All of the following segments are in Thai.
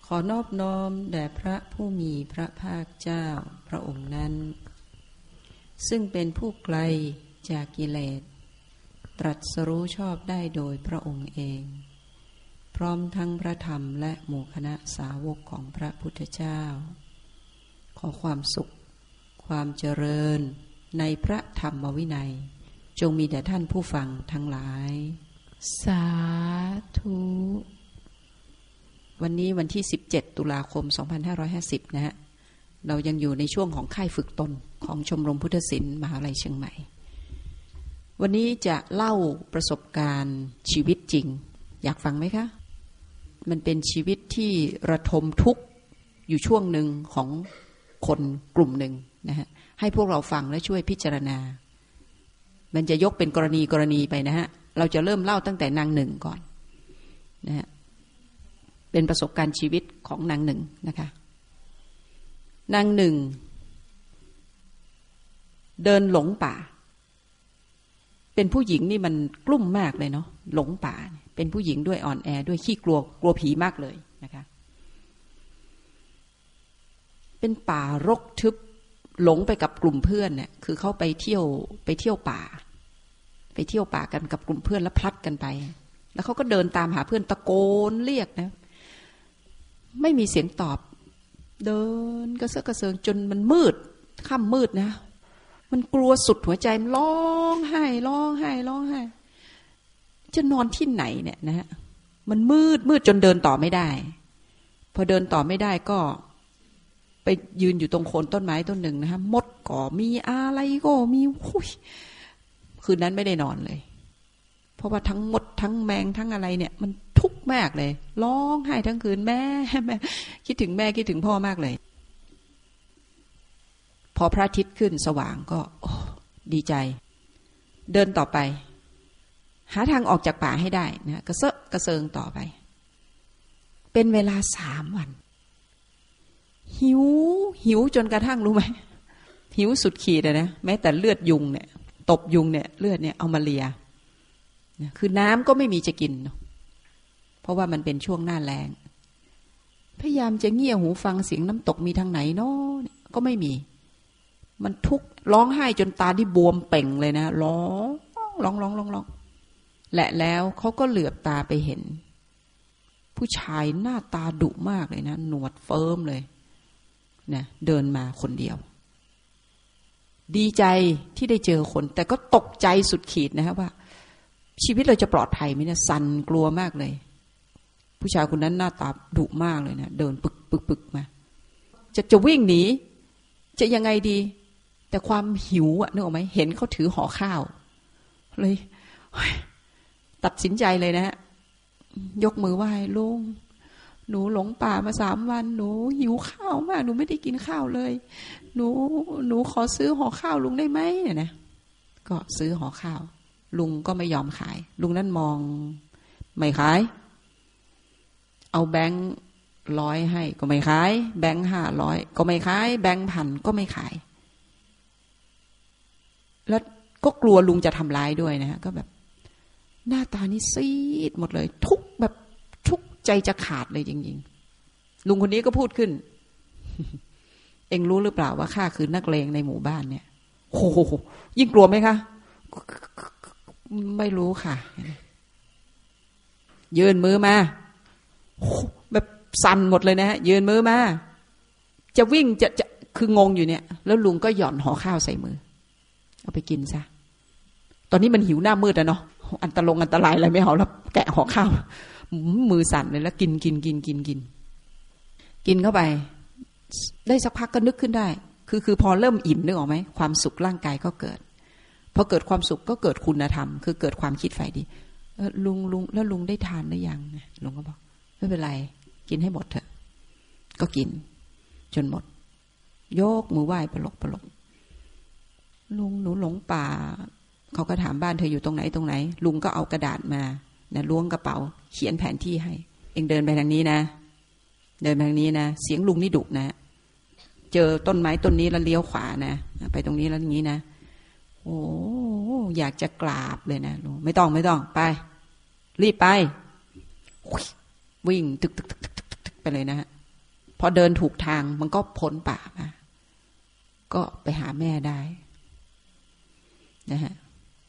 ขอนอบน้อมแด่พระผู้มีพระภาคเจ้าพระองค์นั้นซึ่งเป็นผู้ไกลจากกิเลสตรัสรู้ชอบได้โดยพระองค์เองพร้อมทั้งพระธรรมและหมู่คณะสาวกของพระพุทธเจ้าขอความสุขความเจริญในพระธรรมวินัยจงมีแด่ท่านผู้ฟังทั้งหลายสาธุวันนี้วันที่17ตุลาคม2550นะฮะเรายังอยู่ในช่วงของค่ายฝึกตนของชมรมพุทธศิลป์มหาวิทยาลัยเชียงใหม่วันนี้จะเล่าประสบการณ์ชีวิตจริงอยากฟังไหมคะมันเป็นชีวิตที่ระทมทุกข์อยู่ช่วงหนึ่งของคนกลุ่มหนึ่งนะฮะให้พวกเราฟังและช่วยพิจารณามันจะยกเป็นกรณีไปนะฮะเราจะเริ่มเล่าตั้งแต่นางหนึ่งก่อนนะฮะเป็นประสบการณ์ชีวิตของนางหนึ่งนะคะนางหนึ่งเดินหลงป่าเป็นผู้หญิงนี่มันกลุ้มมากเลยเนาะหลงป่าเป็นผู้หญิงด้วยอ่อนแอด้วยขี้กลัวผีมากเลยนะคะเป็นป่ารกทึบหลงไปกับกลุ่มเพื่อนเนี่ยคือเขาไปเที่ยวป่ากันกับกลุ่มเพื่อนแล้วพลัดกันไปแล้วเขาก็เดินตามหาเพื่อนตะโกนเรียกนะไม่มีเสียงตอบเดินกระเซาะกระเซิงจนมันมืดค่ำมืดนะมันกลัวสุดหัวใจมันร้องไห้จะนอนที่ไหนเนี่ยนะฮะมันมืดจนเดินต่อไม่ได้พอเดินต่อไม่ได้ก็ไปยืนอยู่ตรงโคนต้นไม้ต้นหนึ่งนะฮะมดก็มีอะไรก็มีคืนนั้นไม่ได้นอนเลยเพราะว่าทั้งมดทั้งแมงทั้งอะไรเนี่ยมันทุกข์มากเลยร้องไห้ทั้งคืนแม่คิดถึงแม่คิดถึงพ่อมากเลยพอพระอาทิตย์ขึ้นสว่างก็ดีใจเดินต่อไปหาทางออกจากป่าให้ได้นะกระเซาะกระเซิงต่อไปเป็นเวลา3 วันหิวจนกระทั่งรู้ไหมหิวสุดขีดเลยนะแม้แต่เลือดยุงเนี่ยตบยุงเนี่ยเลือดเนี่ยเอามาเลียคือน้ำก็ไม่มีจะกินเพราะว่ามันเป็นช่วงหน้าแล้งพยายามจะเงี่ยหูฟังเสียงน้ำตกมีทางไหนเนาะก็ไม่มีมันทุกข์ร้องไห้จนตาที่บวมเป่งเลยนะร้องและแล้วเขาก็เหลือบตาไปเห็นผู้ชายหน้าตาดุมากเลยนะหนวดเฟิร์มเลยนะเดินมาคนเดียวดีใจที่ได้เจอคนแต่ก็ตกใจสุดขีดนะครับว่าชีวิตเราจะปลอดภัยไหมเนี่ยสั่นกลัวมากเลยผู้ชายคนนั้นหน้าตาดุมากเลยนะเดินปึกมาจะวิ่งหนีจะยังไงดีแต่ความหิวอะนึกออกไหมเห็นเขาถือห่อข้าวเลยตัดสินใจเลยนะฮะยกมือไหว้ลุงหนูหลงป่ามา3 วันหนูหิวข้าวมากหนูไม่ได้กินข้าวเลยหนูขอซื้อห่อข้าวลุงได้ไหมเนี่ยนะก็ซื้อห่อข้าวลุงก็ไม่ยอมขายลุงนั่นมองไม่ขายเอาแบงค์100ให้ก็ไม่ขายแบงค์500ก็ไม่ขายแบงค์1,000ก็ไม่ขายแล้วก็กลัวลุงจะทำร้ายด้วยนะฮะก็แบบหน้าตานี่ซีดหมดเลยทุกแบบทุกใจจะขาดเลยจริงๆลุงคนนี้ก็พูดขึ้น เอ็งรู้หรือเปล่าว่าข้าคือนักเลงในหมู่บ้านเนี่ยโอ้โหยิ่งกลัวไหมคะไม่รู้ค่ะยืนมือมาแบบสั่นหมดเลยนะฮะยืนมือมาจะวิ่งจะคืองงอยู่เนี่ยแล้วลุงก็หย่อนห่อข้าวใส่มือเอาไปกินซะตอนนี้มันหิวหน้ามืดอะเนาะอันตรายอะไรไม่เอาแล้วแกะห่อข้าวมือสั่นเลยแล้วกินเข้าไปได้สักพักก็นึกขึ้นได้คือพอเริ่มอิ่มนึกออกไหมความสุขร่างกายก็เกิดพอเกิดความสุขก็เกิดคุณธรรมคือเกิดความคิดฝ่ายดีลุงแล้วลุงได้ทานหรือยังลุงก็บอกไม่เป็นไรกินให้หมดเถอะก็กินจนหมดยกมือไหว้ปลกลุงหนูหลงป่าเขาก็ถามบ้านเธออยู่ตรงไหนลุงก็เอากระดาษมานะล้วงกระเป๋าเขียนแผนที่ให้เองเดินไปทางนี้นะเดินไปทางนี้นะเสียงลุงนี่ดุนะเจอต้นไม้ต้นนี้แล้วเลี้ยวขวานะไปตรงนี้แล้วอย่างนี้นะโอ้อยากจะกราบเลยนะลุงไม่ต้องไปรีบไปวิ่งตึกไปเลยนะฮะพอเดินถูกทางมันก็พ้นป่ามาก็ไปหาแม่ได้นะฮะ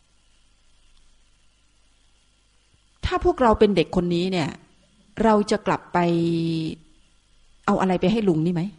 ถ้าพวกเราเป็นเด็กคนนี้เนี่ยเราจะกลับไปเอาอะไรไปให้ลุงนี่ไหม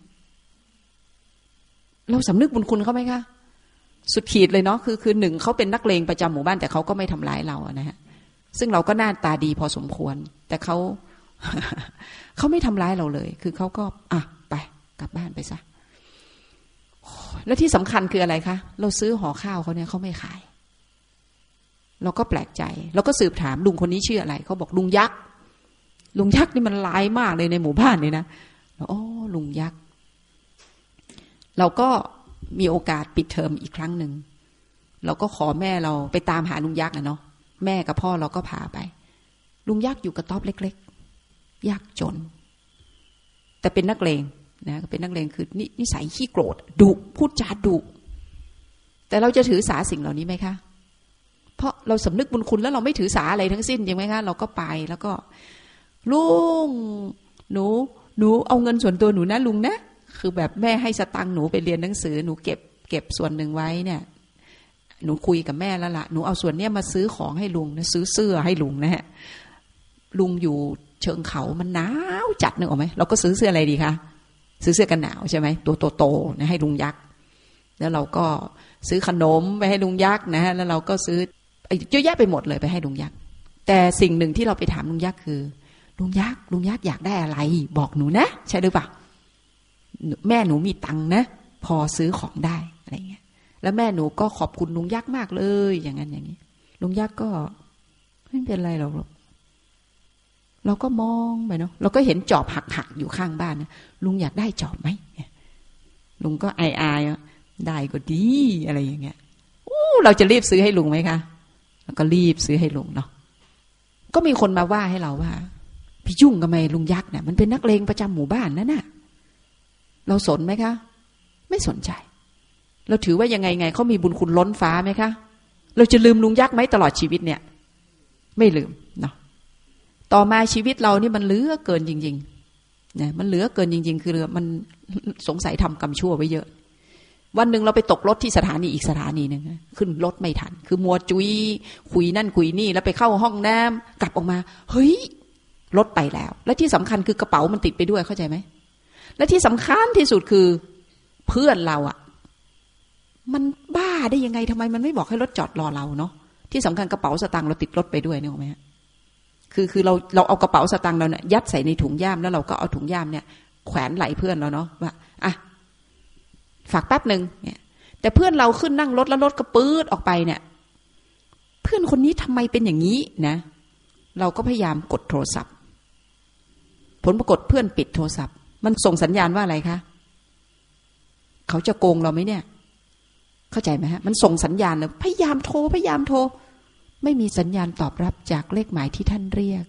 เราสำนึกบุญคุณเขาไหมคะสุดขีดเลยเนาะคือหนึ่งเขาเป็นนักเลงประจำหมู่บ้านแต่เขาก็ไม่ทำร้ายเรานะฮะซึ่งเราก็หน้าตาดีพอสมควรแต่เขา เขาไม่ทำร้ายเราเลยคือเขาก็ไปกลับบ้านไปซะแล้วที่สำคัญคืออะไรคะเราซื้อห่อข้าวเขาเนี่ยเขาไม่ขายเราก็แปลกใจเราก็สืบถามลุงคนนี้ชื่ออะไรเขาบอกลุงยักษ์ลุงยักษ์นี่มันร้ายมากเลยในหมู่บ้านนี่นะอ๋อลุงยักษ์เราก็มีโอกาสปิดเทอมอีกครั้งหนึ่งเราก็ขอแม่เราไปตามหาลุงยักษ์นะเนาะแม่กับพ่อเราก็พาไปลุงยักษ์อยู่กระต๊อบเล็กๆยากจนแต่เป็นนักเลงนะเป็นนักเลงคือนิสัยขี้โกรธดุพูดจาดุแต่เราจะถือสาสิ่งเหล่านี้ไหมคะเพราะเราสำนึกบุญคุณแล้วเราไม่ถือสาอะไรทั้งสิ้นจริงไหมคะเราก็ไปแล้วก็ลุงหนูเอาเงินส่วนตัวหนูนะลุงนะคือแบบแม่ให้สตังค์หนูไปเรียนหนังสือหนูเก็บส่วนหนึ่งไว้เนี่ยหนูคุยกับแม่แล้วล่ะหนูเอาส่วนเนี้ยมาซื้อของให้ลุงนะซื้อเสื้อให้ลุงนะฮะลุงอยู่เชิงเขามันหนาวจัดนึกออกไหมเราก็ซื้อเสื้ออะไรดีคะซื้อเสื้อกันหนาวใช่ไหมตัวโตๆนะให้ลุงยักษ์แล้วเราก็ซื้อขนมไปให้ลุงยักษ์นะฮะแล้วเราก็ซื้อเยอะแยะไปหมดเลยไปให้ลุงยักษ์แต่สิ่งหนึ่งที่เราไปถามลุงยักษ์คือลุงยักษ์อยากได้อะไรบอกหนูนะใช่หรือเปล่าแม่หนูมีตังค์นะพอซื้อของได้อะไรเงี้ยแล้วแม่หนูก็ขอบคุณลุงยักษ์มากเลยอย่างนั้นอย่างนี้ลุงยักษ์ก็ไม่เป็นไรหรอกเราก็มองไปเนาะเราก็เห็นจอบหักอยู่ข้างบ้านนะลุงอยากได้จอบไหมลุงก็อายได้ก็ดีอะไรอย่างเงี้ยเราจะรีบซื้อให้ลุงไหมคะแล้วก็รีบซื้อให้ลุงเนาะก็มีคนมาว่าให้เราว่าพี่ยุ่งทำไมลุงยักษ์เนี่ยมันเป็นนักเลงประจำหมู่บ้านนั่นน่ะเราสนไหมคะไม่สนใจเราถือว่ายังไงเขามีบุญคุณล้นฟ้าไหมคะเราจะลืมลุงยักษ์ไหมตลอดชีวิตเนี่ยไม่ลืมเนาะต่อมาชีวิตเรานี่มันเหลือเกินจริงๆนะมันเหลือเกินจริงๆคือมันสงสัยทำกรรมชั่วไว้เยอะวันหนึ่งเราไปตกรถที่สถานีอีกสถานีหนึ่งขึ้นรถไม่ทันคือมัวจุยคุยนั่นคุยนี่แล้วไปเข้าห้องน้ำกลับออกมาเฮ้ยรถไปแล้วและที่สำคัญคือกระเป๋ามันติดไปด้วยเข้าใจไหมและที่สำคัญที่สุดคือเพื่อนเราอ่ะมันบ้าได้ยังไงทำไมมันไม่บอกให้รถจอดรอเราเนาะที่สำคัญกระเป๋าสตางค์เราติดรถไปด้วยเนี่ยหรอไหมฮะคือเราเอากระเป๋าสตางค์เราเนี่ยยัดใส่ในถุงย่ามแล้วเราก็เอาถุงย่ามเนี่ยแขวนไหล่เพื่อนเราเนาะว่าฝากแป๊บนึงเนี่ยแต่เพื่อนเราขึ้นนั่งรถแล้วรถก็ปื๊ดออกไปเนี่ยเพื่อนคนนี้ทำไมเป็นอย่างนี้นะเราก็พยายามกดโทรศัพท์ผลปรากฏเพื่อนปิดโทรศัพท์มันส่งสัญญาณว่าอะไรคะเขาจะโกงเราไหมเนี่ยเข้าใจไหมฮะมันส่งสัญญาณเลยพยายามโทรไม่มีสัญญาณตอบรับจากเลขหมายที่ท่านเรียก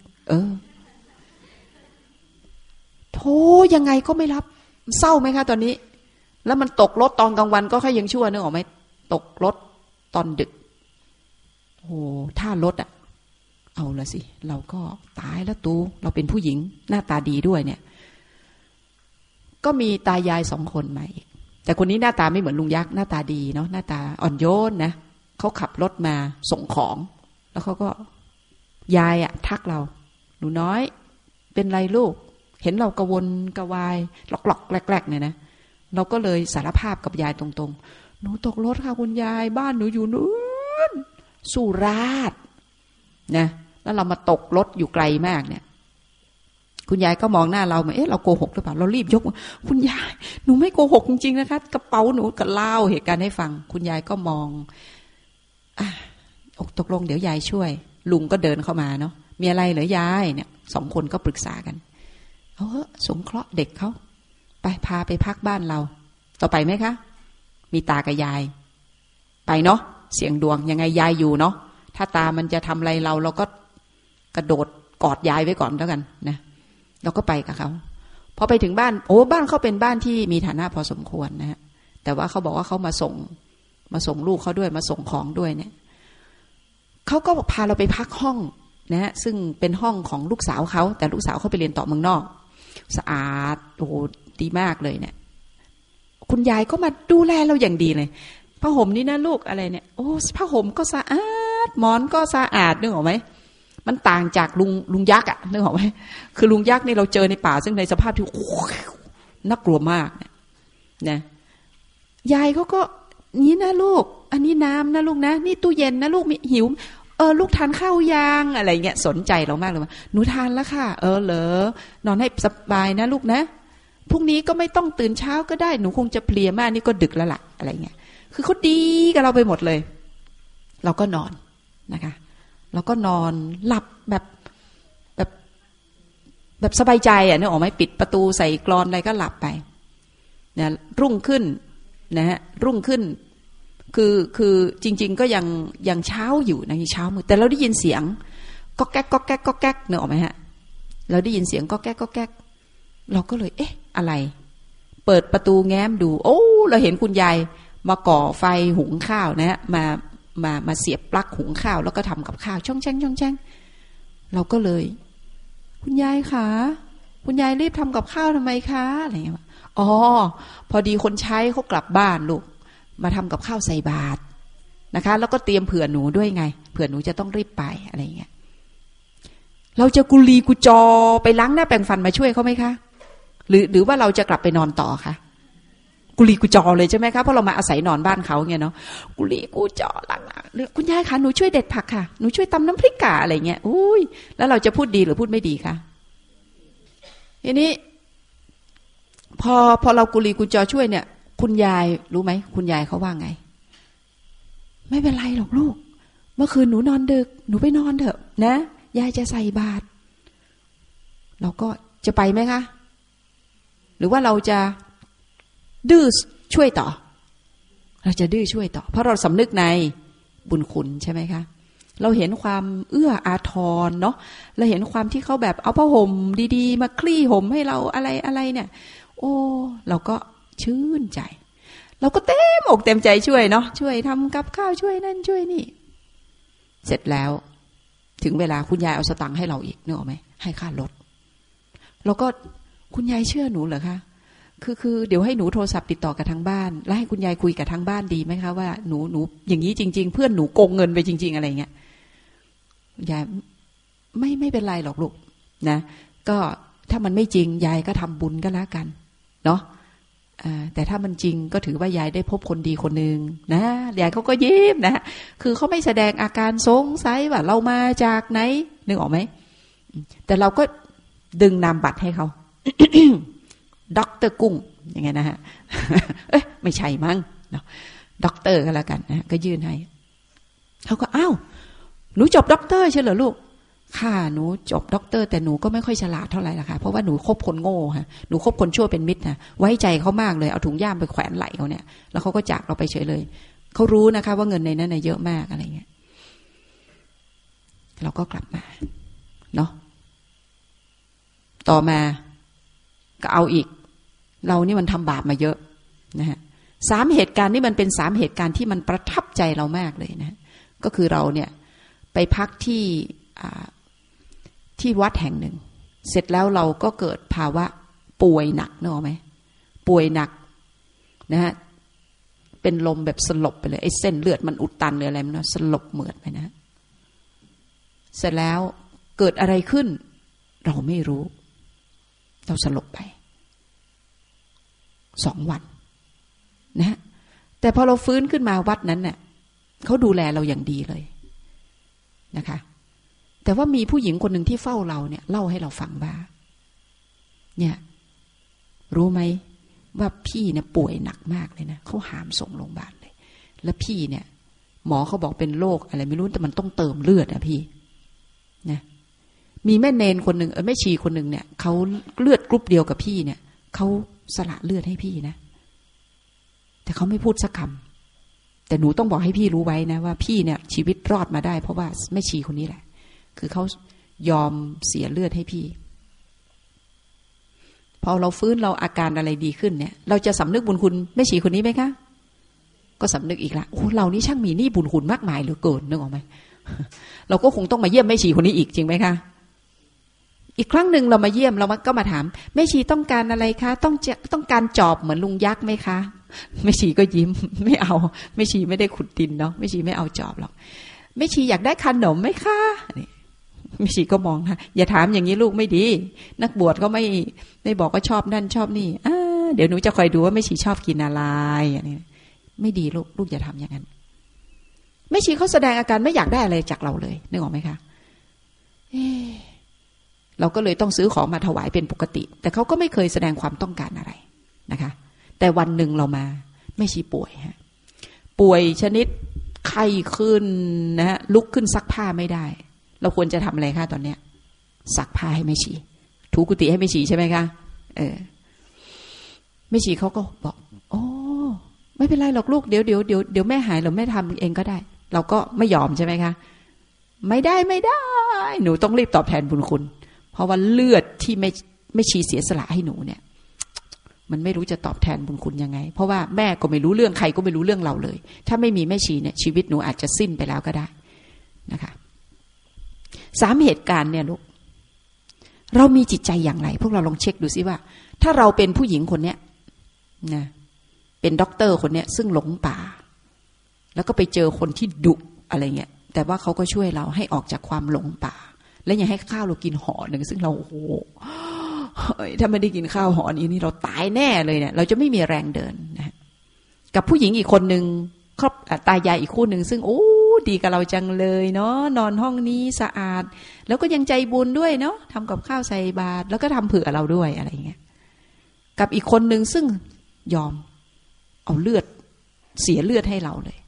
โทรยังไงก็ไม่รับเศร้าไหมคะตอนนี้แล้วมันตกรถตอนกลางวันก็แค่ยังชั่วนึกออกไหมตกรถตอนดึกโอ้ถ้ารถเอาละสิเราก็ตายแล้วตูเราเป็นผู้หญิงหน้าตาดีด้วยเนี่ยก็มีตายาย2 คนมาอีกแต่คนนี้หน้าตาไม่เหมือนลุงยักษ์หน้าตาดีเนาะหน้าตาอ่อนโยนนะเขาขับรถมาส่งของแล้วเขาก็ยายทักเราหนูน้อยเป็นไรลูกเห็นเรากระวนกระวายหลอกๆแกลกๆเนี่ยนะเราก็เลยสารภาพกับยายตรงๆหนูตกรถค่ะคุณยายบ้านหนูอยู่นู้นสุราษฎร์นะแล้วเรามาตกรถอยู่ไกลมากเนี่ยคุณยายก็มองหน้าเราเหมือนเราโกหกหรือเปล่าเรารีบยกคุณยายหนูไม่โกหกจริงๆนะคะกระเป๋าหนูก็เล่าเหตุการณ์ให้ฟังคุณยายก็มองตกลงเดี๋ยวยายช่วยลุงก็เดินเข้ามาเนาะมีอะไรเหรอยายเนี่ย2 คนก็ปรึกษากันสงเคราะห์เด็กเขาไปพาไปพักบ้านเราต่อไปไหมคะมีตากับยายไปเนาะเสี่ยงดวงยังไงยายอยู่เนาะถ้าตามันจะทำอะไรเราก็กระโดดกอดยายไว้ก่อนแล้วกันนะเราก็ไปกับเขาพอไปถึงบ้านบ้านเขาเป็นบ้านที่มีฐานะพอสมควรนะฮะแต่ว่าเขาบอกว่าเขามาส่งลูกเขาด้วยมาส่งของด้วยเนี่ยเขาก็พาเราไปพักห้องนะฮะซึ่งเป็นห้องของลูกสาวเขาแต่ลูกสาวเขาไปเรียนต่อเมืองนอกสะอาดดีมากเลยเนี่ยคุณยายก็มาดูแลเราอย่างดีเลยผ้าห่มนี่นะลูกอะไรเนี่ยโอ้ผ้าห่มก็สะอาดหมอนก็สะอาดนึกออกไหมมันต่างจากลุงยักษ์อะนึกออกไหมคือลุงยักษ์นี่เราเจอในป่าซึ่งในสภาพที่น่ากลัวมากนะยายเขาก็นี่นะลูกอันนี้น้ำนะลูกนะนี่ตู้เย็นนะลูกมีหิวลูกทานข้าวยางอะไรเงี้ยสนใจเรามากเลยว่าหนูทานแล้วค่ะเหรอนอนให้สบายนะลูกนะพรุ่งนี้ก็ไม่ต้องตื่นเช้าก็ได้หนูคงจะเพลียมากนี่ก็ดึกแล้วล่ะอะไรเงี้ยคือเขาดีกับเราไปหมดเลยเราก็นอนนะคะเราก็นอนหลับแบบสบายใจอ่ะนึกออกไหมปิดประตูใส่กลอนอะไรก็หลับไปนะรุ่งขึ้นนะฮะรุ่งขึ้นคือจริงๆก็ยังเช้าอยู่นะยังเช้ามืดแต่เราได้ยินเสียงก็แก๊กก็แก๊กก็แก๊กนึกออกไหมฮะเราได้ยินเสียงก็แก๊กก็แก๊กเราก็เลยเอ๊ะอะไรเปิดประตูแง้มดูโอ้เราเห็นคุณยายมาก่อไฟหุงข้าวนะฮะมาเสียบปลั๊กหุงข้าวแล้วก็ทำกับข้าวช่องแช่งช่องแช่งเราก็เลยคุณยายคะคุณยายรีบทำกับข้าวทำไมคะอะไรเงี้ยอ๋อพอดีคนใช้เขากลับบ้านลูกมาทำกับข้าวใส่บาตรนะคะแล้วก็เตรียมเผื่อหนูด้วยไงเผื่อหนูจะต้องรีบไปอะไรเงี้ยเราจะกุลีกุจอไปล้างหน้าแปรงฟันมาช่วยเขาไหมคะหรือว่าเราจะกลับไปนอนต่อคะกุลีกุจอเลยใช่ไหมคะเพราะเรามาอาศัยนอนบ้านเขาเงี้ยเนาะกุลีกุจอล้างหน้าคุณยายคะหนูช่วยเด็ดผักค่ะหนูช่วยตำน้ำพริกกะอะไรเงี้ยอุ้ยแล้วเราจะพูดดีหรือพูดไม่ดีคะทีนี้พอเรากุลีกุจอช่วยเนี่ยคุณยายรู้ไหมคุณยายเขาว่าไงไม่เป็นไรหรอกลูกเมื่อคืนหนูนอนดึกหนูไปนอนเถอะนะยายจะใส่บาตรเราก็จะไปไหมคะหรือว่าเราจะดื้อช่วยต่อเราจะดื้อช่วยต่อเพราะเราสำนึกในบุญคุณใช่ไหมคะเราเห็นความเอื้ออาทรเนาะเราเห็นความที่เขาแบบเอาผ้าห่มดีๆมาคลี่ห่มให้เราอะไรเนี่ยโอ้เราก็ชื่นใจเราก็เต็มอกเต็มใจช่วยเนาะช่วยทำกับข้าวช่วยนั่นช่วยนี่เสร็จแล้วถึงเวลาคุณยายเอาสตังค์ให้เราอีกนึกออกไหมให้ค่ารถเราก็คุณยายเชื่อหนูเหรอคะคือเดี๋ยวให้หนูโทรศัพท์ติดต่อกับทางบ้านแล้วให้คุณยายคุยกับทางบ้านดีไหมคะว่าหนูอย่างนี้จริงๆเพื่อนหนูโกงเงินไปจริงๆอะไรเงี้ยยายไม่เป็นไรหรอกลูกนะก็ถ้ามันไม่จริงยายก็ทำบุญก็แล้วกันเนาะแต่ถ้ามันจริงก็ถือว่ายายได้พบคนดีคนหนึ่งนะยายเขาก็ยิ้มนะคือเขาไม่แสดงอาการสงสัยว่าเรามาจากไหนนึกออกไหมแต่เราก็ดึงนามบัตรให้เขา ด็อกเตอร์กุ้งอย่างเงี้ยนะฮะ เอ๊ะไม่ใช่มั้งเนาะด็อกเตอร์ก็แล้วกันนะก็ยื่นให้เขาก็อ้าวหนูจบด็อกเตอร์ใช่เหรอลูกค่ะหนูจบด็อกเตอร์แต่หนูก็ไม่ค่อยฉลาดเท่าไหร่ละค่ะเพราะว่าหนูคบคนโง่ฮะหนูคบคนชั่วเป็นมิตรนะไว้ใจเขามากเลยเอาถุงย่ามไปแขวนไหล่เขาเนี่ยแล้วเขาก็จากเราไปเฉยเลยเขารู้นะคะว่าเงินในนั้นเยอะมากอะไรเงี้ยเราก็กลับมาเนาะต่อมาก็เอาอีกเรานี่มันทำบาปมาเยอะนะฮะ3 เหตุการณ์นี่มันเป็น3 เหตุการณ์ที่มันประทับใจเรามากเลยนะก็คือเราเนี่ยไปพักที่วัดแห่งหนึ่งเสร็จแล้วเราก็เกิดภาวะป่วยหนักนึกออกไหมป่วยหนักนะฮะเป็นลมแบบสลบไปเลยไอ้เส้นเลือดมันอุดตันหรืออะไรมันสลบเหมือดไปนะเสร็จแล้วเกิดอะไรขึ้นเราไม่รู้เราสลบไป2 วันนะฮะแต่พอเราฟื้นขึ้นมาวัดนั้นเนี่ยเขาดูแลเราอย่างดีเลยนะคะแต่ว่ามีผู้หญิงคนหนึ่งที่เฝ้าเราเนี่ยเล่าให้เราฟังว่าเนี่ยรู้ไหมว่าพี่เนี่ยป่วยหนักมากเลยนะเขาหามส่งโรงพยาบาลเลยแล้วพี่เนี่ยหมอเขาบอกเป็นโรคอะไรไม่รู้แต่มันต้องเติมเลือดอะพี่นะมีแม่เนนคนหนึ่งแม่ชีคนหนึ่งเนี่ยเขาเลือดกรุ๊ปเดียวกับพี่เนี่ยเขาสละเลือดให้พี่นะแต่เขาไม่พูดสักคำแต่หนูต้องบอกให้พี่รู้ไว้นะว่าพี่เนี่ยชีวิตรอดมาได้เพราะว่าแม่ชีคนนี้แหละคือเขายอมเสียเลือดให้พี่พอเราฟื้นเราอาการอะไรดีขึ้นเนี่ยเราจะสำนึกบุญคุณแม่ชีคนนี้ไหมคะก็สำนึกอีกละโอ้เรานี่ช่างมีหนี้บุญคุณมากมายเหลือเกินนึกออกไหมเราก็คงต้องมาเยี่ยมแม่ชีคนนี้อีกจริงไหมคะอีกครั้งหนึ่งเรามาเยี่ยมเราก็มาถามแม่ชีต้องการอะไรคะต้องการจอบเหมือนลุงยักษ์ไหมคะแม่ชีก็ยิ้มไม่เอาแม่ชีไม่ได้ขุดดินเนาะแม่ชีไม่เอาจอบหรอกแม่ชีอยากได้ขนมไหมคะแม่ชีก็มองค่ะอย่าถามอย่างนี้ลูกไม่ดีนักบวชก็ไม่บอกว่าชอบนั่นชอบนี่เดี๋ยวหนูจะคอยดูว่าแม่ชีชอบกินอะไรอันนี้ไม่ดีลูกอย่าทำอย่างนั้นแม่ชีเขาแสดงอาการไม่อยากได้อะไรจากเราเลยนึกออกไหมคะเราก็เลยต้องซื้อของมาถวายเป็นปกติแต่เขาก็ไม่เคยแสดงความต้องการอะไรนะคะแต่วันหนึ่งเรามาแม่ชีป่วยฮะป่วยชนิดไข้ขึ้นนะฮะลุกขึ้นซักผ้าไม่ได้เราควรจะทำอะไรคะตอนเนี้ยซักผ้าให้แม่ชีถูกุฏิให้แม่ชีใช่ไหมคะแม่ชีเขาก็บอกโอ้ไม่เป็นไรหรอกลูกเดี๋ยวแม่หายเราแม่ทำเองก็ได้เราก็ไม่ยอมใช่ไหมคะไม่ได้หนูต้องรีบตอบแทนบุญคุณเพราะว่าเลือดที่ไม่ชีเสียสละให้หนูเนี่ยมันไม่รู้จะตอบแทนบุญคุณยังไงเพราะว่าแม่ก็ไม่รู้เรื่องใครก็ไม่รู้เรื่องเราเลยถ้าไม่มีแม่ชีเนี่ยชีวิตหนูอาจจะสิ้นไปแล้วก็ได้นะคะ3เหตุการณ์เนี่ยลูกเรามีจิตใจอย่างไรพวกเราลองเช็คดูซิว่าถ้าเราเป็นผู้หญิงคนเนี้ยนะเป็นด็อกเตอร์คนเนี้ยซึ่งหลงป่าแล้วก็ไปเจอคนที่ดุอะไรเงี้ยแต่ว่าเขาก็ช่วยเราให้ออกจากความหลงป่าและยังให้ข้าวเรากินห่อหนึ่งซึ่งเราโอ้โหถ้าไม่ได้กินข้าวห่อนี้นี่เราตายแน่เลยเนี่ยเราจะไม่มีแรงเดินนะกับผู้หญิงอีกคนนึงครอบตายายอีกคู่นึงซึ่งโอ้ดีกับเราจังเลยเนาะนอนห้องนี้สะอาดแล้วก็ยังใจบุญด้วยเนาะทำกับข้าวใส่บาตรแล้วก็ทำเผื่อเราด้วยอะไรเงี้ยกับอีกคนนึงซึ่งยอมเอาเลือดเสียเลือดให้เราเลย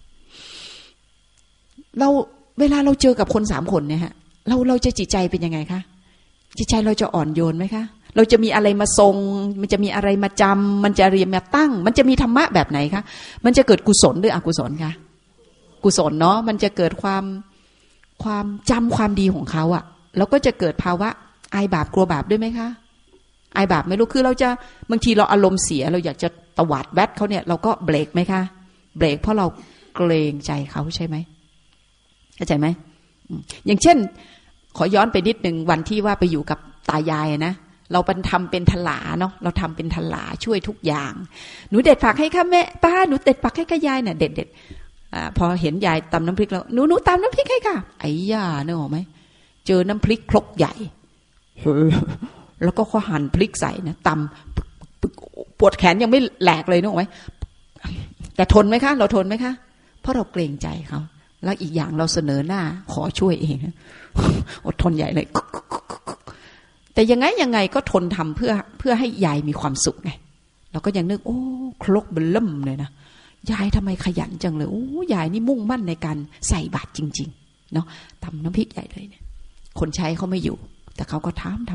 เราเวลาเราเจอกับคน3คนเนี่ยฮะเราจะจิตใจเป็นยังไงคะจิตใจเราจะอ่อนโยนไหมคะเราจะมีอะไรมาทรงมันจะมีอะไรมาจำมันจะเรียนมาตั้งมันจะมีธรรมะแบบไหนคะมันจะเกิดกุศลหรืออกุศลคะกุศลเนาะมันจะเกิดความจำความดีของเขาอะแล้วก็จะเกิดภาวะอายบาปกลัวบาปด้วยไหมคะอายบาปไม่รู้คือเราจะบางทีเราอารมณ์เสียเราอยากจะตวาดแวดเขาเนี่ยเราก็เบรกไหมคะเบรกเพราะเราเกรงใจเขาใช่ไหมเข้าใจไหมอย่างเช่นขอย้อนไปนิดนึงวันที่ว่าไปอยู่กับตายายนะเราทำเป็นถลาเนาะเราทำเป็นถลาช่วยทุกอย่างหนูเด็ดผักให้ค่ะแม่ป้าหนูเด็ดผักให้ค่ะยายเนี่ยเด็ดพอเห็นยายตำน้ำพริกแล้วหนูตำน้ำพริกให้ค่ะไอ้ย่านึกออกไหมเจอน้ำพริกครกใหญ่แล้วก็หั่นพริกใส่นะตำปวดแขนยังไม่แหลกเลยนึกออกไหมแต่ทนไหมคะเราทนไหมคะเพราะเราเกรงใจเขาแล้วอีกอย่างเราเสนอหน้าขอช่วยเองอดทนใหญ่เลยแต่ยังไงก็ทนทำเพื่อให้ยายมีความสุขไงเราก็ยังนึกโอ้ครกเบล่มเลยนะยายทำไมขยันจังเลยโอ้ยายนี่มุ่งมั่นในการใส่บาตรจริงๆเนาะทำน้ำพริกใหญ่เลยเนี่ยคนใช้เขาไม่อยู่แต่เขาก็ทำ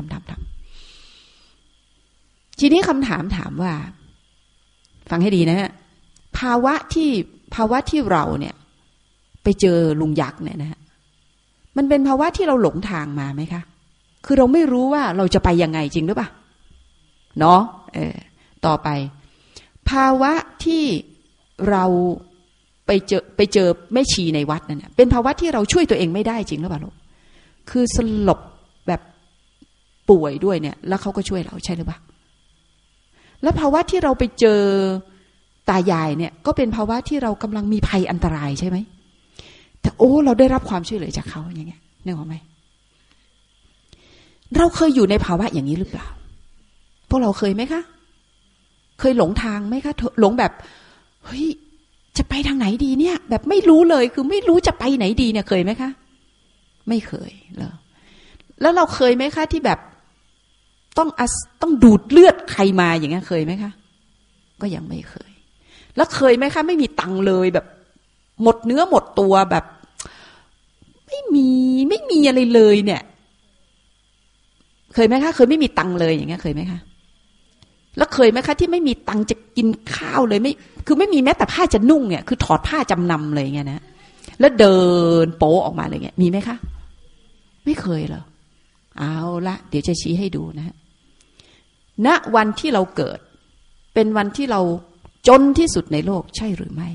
ทีนี้คำถามว่าฟังให้ดีนะฮะภาวะที่เราเนี่ยไปเจอลุงยักษ์เนี่ยนะฮะมันเป็นภาวะที่เราหลงทางมาไหมคะคือเราไม่รู้ว่าเราจะไปยังไงจริงหรือเปล่าเนาะต่อไปภาวะที่เราไปเจอแม่ชีในวัดนั่นเป็นภาวะที่เราช่วยตัวเองไม่ได้จริงหรือเปล่าลูกคือสลบแบบป่วยด้วยเนี่ยแล้วเขาก็ช่วยเราใช่หรือเปล่าแล้วภาวะที่เราไปเจอตายายเนี่ยก็เป็นภาวะที่เรากำลังมีภัยอันตรายใช่ไหมแต่โอ้เราได้รับความช่วยเหลือจากเขาอย่างเงี้ยนึกออกไหมเราเคยอยู่ในภาวะอย่างนี้หรือเปล่าพวกเราเคยไหมคะเคยหลงทางไหมคะหลงแบบเฮ้ยจะไปทางไหนดีเนี่ยแบบไม่รู้เลยคือไม่รู้จะไปไหนดีเนี่ยเคยไหมคะไม่เคยเลยแล้วเราเคยไหมคะที่แบบต้องดูดเลือดใครมาอย่างเงี้ยเคยไหมคะก็ยังไม่เคยแล้วเคยไหมคะไม่มีตังค์เลยแบบหมดเนื้อหมดตัวแบบไม่มีอะไรเลยเนี่ยเคยไหมคะเคยไม่มีตังค์เลยอย่างเงี้ยเคยไหมคะแล้วเคยไหมคะที่ไม่มีตังค์จะกินข้าวเลยคือไม่มีแม้แต่ผ้าจะนุ่งเนี่ยคือถอดผ้าจำนำเลยเงี้ยนะแล้วเดินโป๊ออกมาเลยเงี้ยมีไหมคะไม่เคยเหรอเอาละเดี๋ยวจะชี้ให้ดูนะฮะณวันที่เราเกิดเป็นวันที่เราจนที่สุดในโลกใช่หรือไม่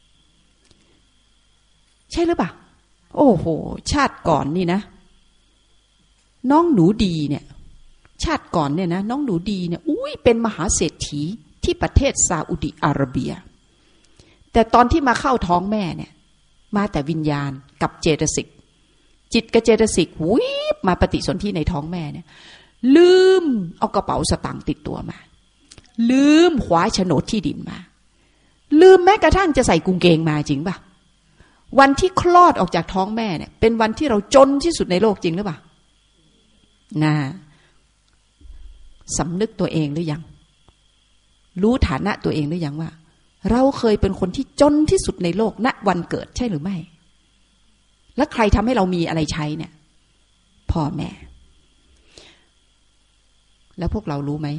ใช่หรือเปล่าโอ้โหชาติก่อนนี่นะน้องหนูดีเนี่ยชาติก่อนเนี่ยนะน้องหนูดีเนี่ยเป็นมหาเศรษฐีที่ประเทศซาอุดิอาระเบียแต่ตอนที่มาเข้าท้องแม่เนี่ยมาแต่วิญญาณกับเจตสิกจิตกับเจตสิกวิบมาปฏิสนธิในท้องแม่เนี่ยลืมเอากระเป๋าสตางค์ติดตัวมาลืมคว้าโฉนดที่ดินมาลืมแม้กระทั่งจะใส่กุงเกงมาจริงป่ะวันที่คลอดออกจากท้องแม่เนี่ยเป็นวันที่เราจนที่สุดในโลกจริงหรือเปล่านะสำนึกตัวเองหรือยังรู้ฐานะตัวเองหรือยังว่าเราเคยเป็นคนที่จนที่สุดในโลกณวันเกิดใช่หรือไม่และใครทำให้เรามีอะไรใช้เนี่ยพ่อแม่แล้วพวกเรารู้ไหม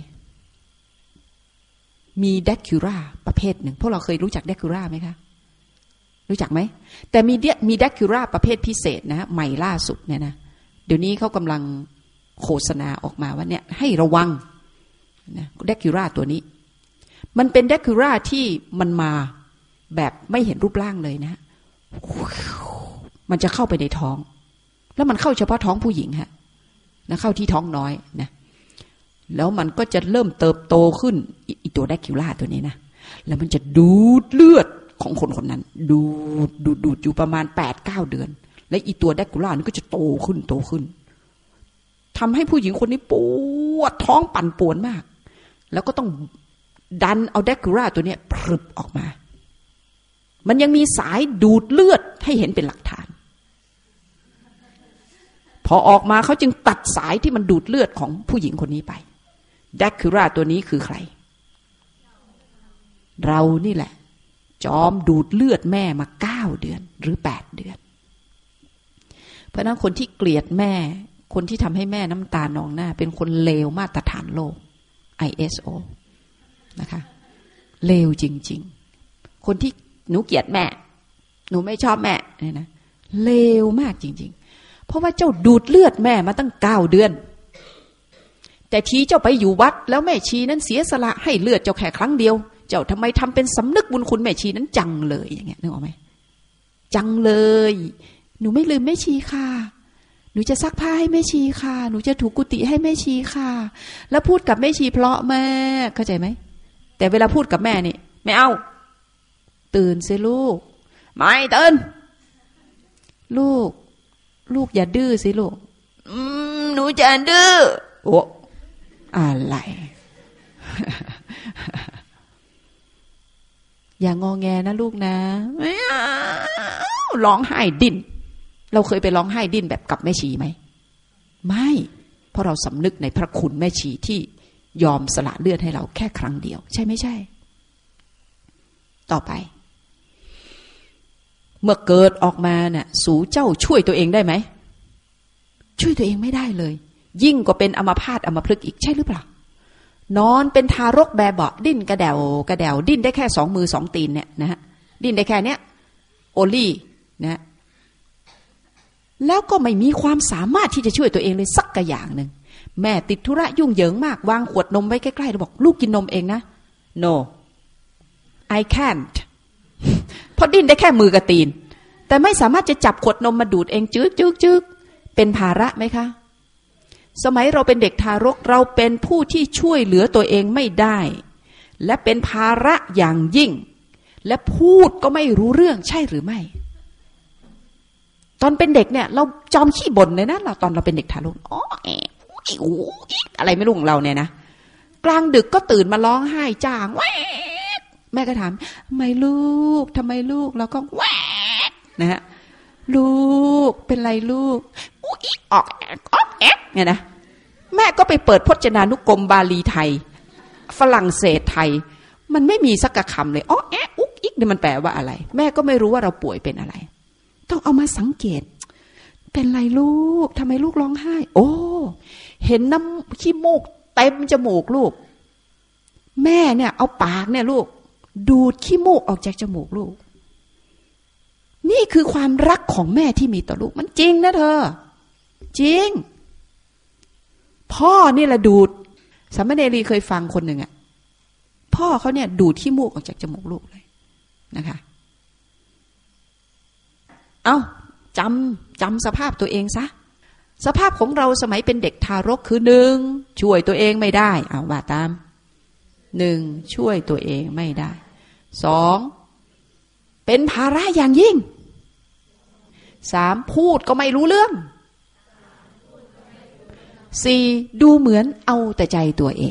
มีแดกคิวราประเภทหนึ่งพวกเราเคยรู้จักแดกคิวราไหมคะรู้จักไหมแต่มีแดกคิวราประเภทพิเศษนะใหม่ล่าสุดเนี่ยนะเดี๋ยวนี้เขากำลังโฆษณาออกมาว่าเนี่ยให้ระวังนะแดกคิวราตัวนี้มันเป็นแดกคิวราที่มันมาแบบไม่เห็นรูปร่างเลยนะมันจะเข้าไปในท้องแล้วมันเข้าเฉพาะท้องผู้หญิงฮะนะเข้าที่ท้องน้อยนะแล้วมันก็จะเริ่มเติบโตขึ้นอีตัวแดกคิวราตัวนี้นะแล้วมันจะดูดเลือดของคนคนนั้นดูดอยู่ประมาณ 8-9 เดือนและอีตัวแดกคิวรานี่ก็จะโตขึ้นทำให้ผู้หญิงคนนี้ปวดท้องปั่นป่วนมากแล้วก็ต้องดันเอาแดกคิวราตัวนี้พรึบออกมามันยังมีสายดูดเลือดให้เห็นเป็นหลักฐานพอออกมาเขาจึงตัดสายที่มันดูดเลือดของผู้หญิงคนนี้ไปแดกคิวราตัวนี้คือใครเรานี่แหละจอมดูดเลือดแม่มา9 เดือนหรือ8 เดือนเพราะนั้นคนที่เกลียดแม่คนที่ทำให้แม่น้ำตานองหน้าเป็นคนเลวมาตรฐานโลก ISO นะคะเลวจริงๆคนที่หนูเกลียดแม่หนูไม่ชอบแม่เนี่ยนะเลวมากจริงๆเพราะว่าเจ้าดูดเลือดแม่มาตั้ง9 เดือนแต่ทีเจ้าไปอยู่วัดแล้วแม่ชีนั้นเสียสละให้เลือดเจ้าแค่ครั้งเดียวเจ้าทำไมทำเป็นสำนึกบุญคุณแม่ชีนั้นจังเลยอย่างเงี้ยนึกออกไหมจังเลยหนูไม่ลืมแม่ชีค่ะหนูจะซักผ้าให้แม่ชีค่ะหนูจะถูกุฏิให้แม่ชีค่ะแล้วพูดกับแม่ชีเพราะมากเข้าใจไหมแต่เวลาพูดกับแม่นี่ไม่เอาตื่นสิลูกไม่ตื่นลูกอย่าดื้อสิลูกหนูจะดื้อโอ้อะไร อย่างงอแงนะลูกนะไม่ร้องไห้ดิ้นเราเคยไปร้องไห้ดิ้นแบบกับแม่ชีไหมไม่เพราะเราสำนึกในพระคุณแม่ชีที่ยอมสละเลือดให้เราแค่ครั้งเดียวใช่ไม่ใช่ต่อไปเมื่อเกิดออกมาเนี่ยสู่เจ้าช่วยตัวเองได้ไหมช่วยตัวเองไม่ได้เลยยิ่งกว่าเป็นอัมพาตอัมพฤกษ์อีกใช่หรือเปล่านอนเป็นทารกแบเบาะดิ้นกระเดวดิ้นได้แค่2 มือ 2 ตีนเนี่ยนะฮะดิ้นได้แค่เนี้ยโอลี่นะแล้วก็ไม่มีความสามารถที่จะช่วยตัวเองเลยสักกะอย่างหนึ่งแม่ติดธุระยุ่งเหยิงมากวางขวดนมไว้ใกล้ๆแล้วบอกลูกกินนมเองนะ no I can't เพราะดิ้นได้แค่มือกับตีนแต่ไม่สามารถจะจับขวดนมมาดูดเองจึ๊กเป็นภาระไหมคะสมัยเราเป็นเด็กทารกเราเป็นผู้ที่ช่วยเหลือตัวเองไม่ได้และเป็นภาระอย่างยิ่งและพูดก็ไม่รู้เรื่องใช่หรือไม่ตอนเป็นเด็กเนี่ยเราจอมขี้บ่นเลยนะเราตอนเราเป็นเด็กทารกอะไรไม่รู้ของเราเนี่ยนะกลางดึกก็ตื่นมาร้องไห้จ้างแวกแม่ก็ถามทำไมลูกเราก็แวกนะฮะลูกเป็นไรลูกออกแอกเนี่ยนะแม่ก็ไปเปิดพจนานุกรมบาลีไทยฝรั่งเศสไทยมันไม่มีสักคำเลยแอกอุกอิกเนี่ยมันแปลว่าอะไรแม่ก็ไม่รู้ว่าเราป่วยเป็นอะไรต้องเอามาสังเกตเป็นไรลูกทำไมลูกร้องไห้โอ้เห็นน้ำขี้มูกเต็มจมูกลูกแม่เนี่ยเอาปากเนี่ยลูกดูดขี้มูกออกจากจมูกลูกนี่คือความรักของแม่ที่มีต่อลูกมันจริงนะเธอจริงพ่อนี่แหละดูดสามเณรีเคยฟังคนหนึ่งอ่ะพ่อเขาเนี่ยดูดขี้มูกออกจากจมูกลูกเลยนะคะเอาจำสภาพตัวเองซะสภาพของเราสมัยเป็นเด็กทารกคือ 1. ช่วยตัวเองไม่ได้เอาว่าตาม 1. ช่วยตัวเองไม่ได้ 2. เป็นภาระอย่างยิ่ง 3. พูดก็ไม่รู้เรื่อง 4. ดูเหมือนเอาแต่ใจตัวเอง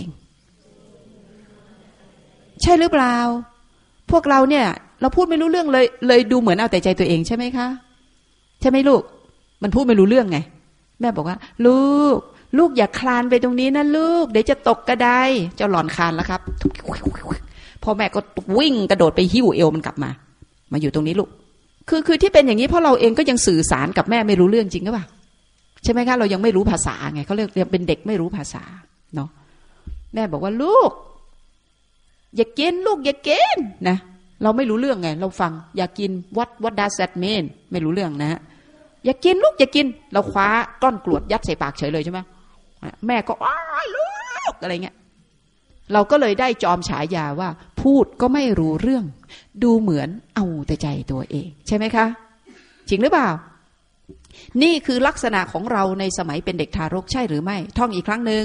ใช่หรือเปล่าพวกเราเนี่ยเราพูดไม่รู้เรื่องเลยดูเหมือนเอาแต่ใจตัวเองใช่ไหมคะใช่ไหมลูกมันพูดไม่รู้เรื่องไงแม่บอกว่าลูกอย่าคลานไปตรงนี้นะลูกเดี๋ยวจะตกกระไดเจ้าหลอนคลานแล้วครับพ่อแม่ก็วิ่งกระโดดไปหิ้วเอวมันกลับมาอยู่ตรงนี้ลูกคือที่เป็นอย่างนี้เพราะเราเองก็ยังสื่อสารกับแม่ไม่รู้เรื่องจริงหรือเปล่าใช่ไหมคะเรายังไม่รู้ภาษาไงเขาเรียกเป็นเด็กไม่รู้ภาษาเนาะแม่บอกว่าลูกอย่ากินลูกอย่ากินนะเราไม่รู้เรื่องไงเราฟังอย่ากิน what does that mean ไม่รู้เรื่องนะอย่ากินลูกอย่ากินเราคว้าก้อนกรวดยัดใส่ปากเฉยเลยใช่ไหมแม่ก็อ้าวลูกอะไรเงี้ยเราก็เลยได้จอมฉายาว่าพูดก็ไม่รู้เรื่องดูเหมือนเอาแต่ใจตัวเองใช่ไหมคะจริงหรือเปล่านี่คือลักษณะของเราในสมัยเป็นเด็กทารกใช่หรือไม่ท่องอีกครั้งหนึ่ง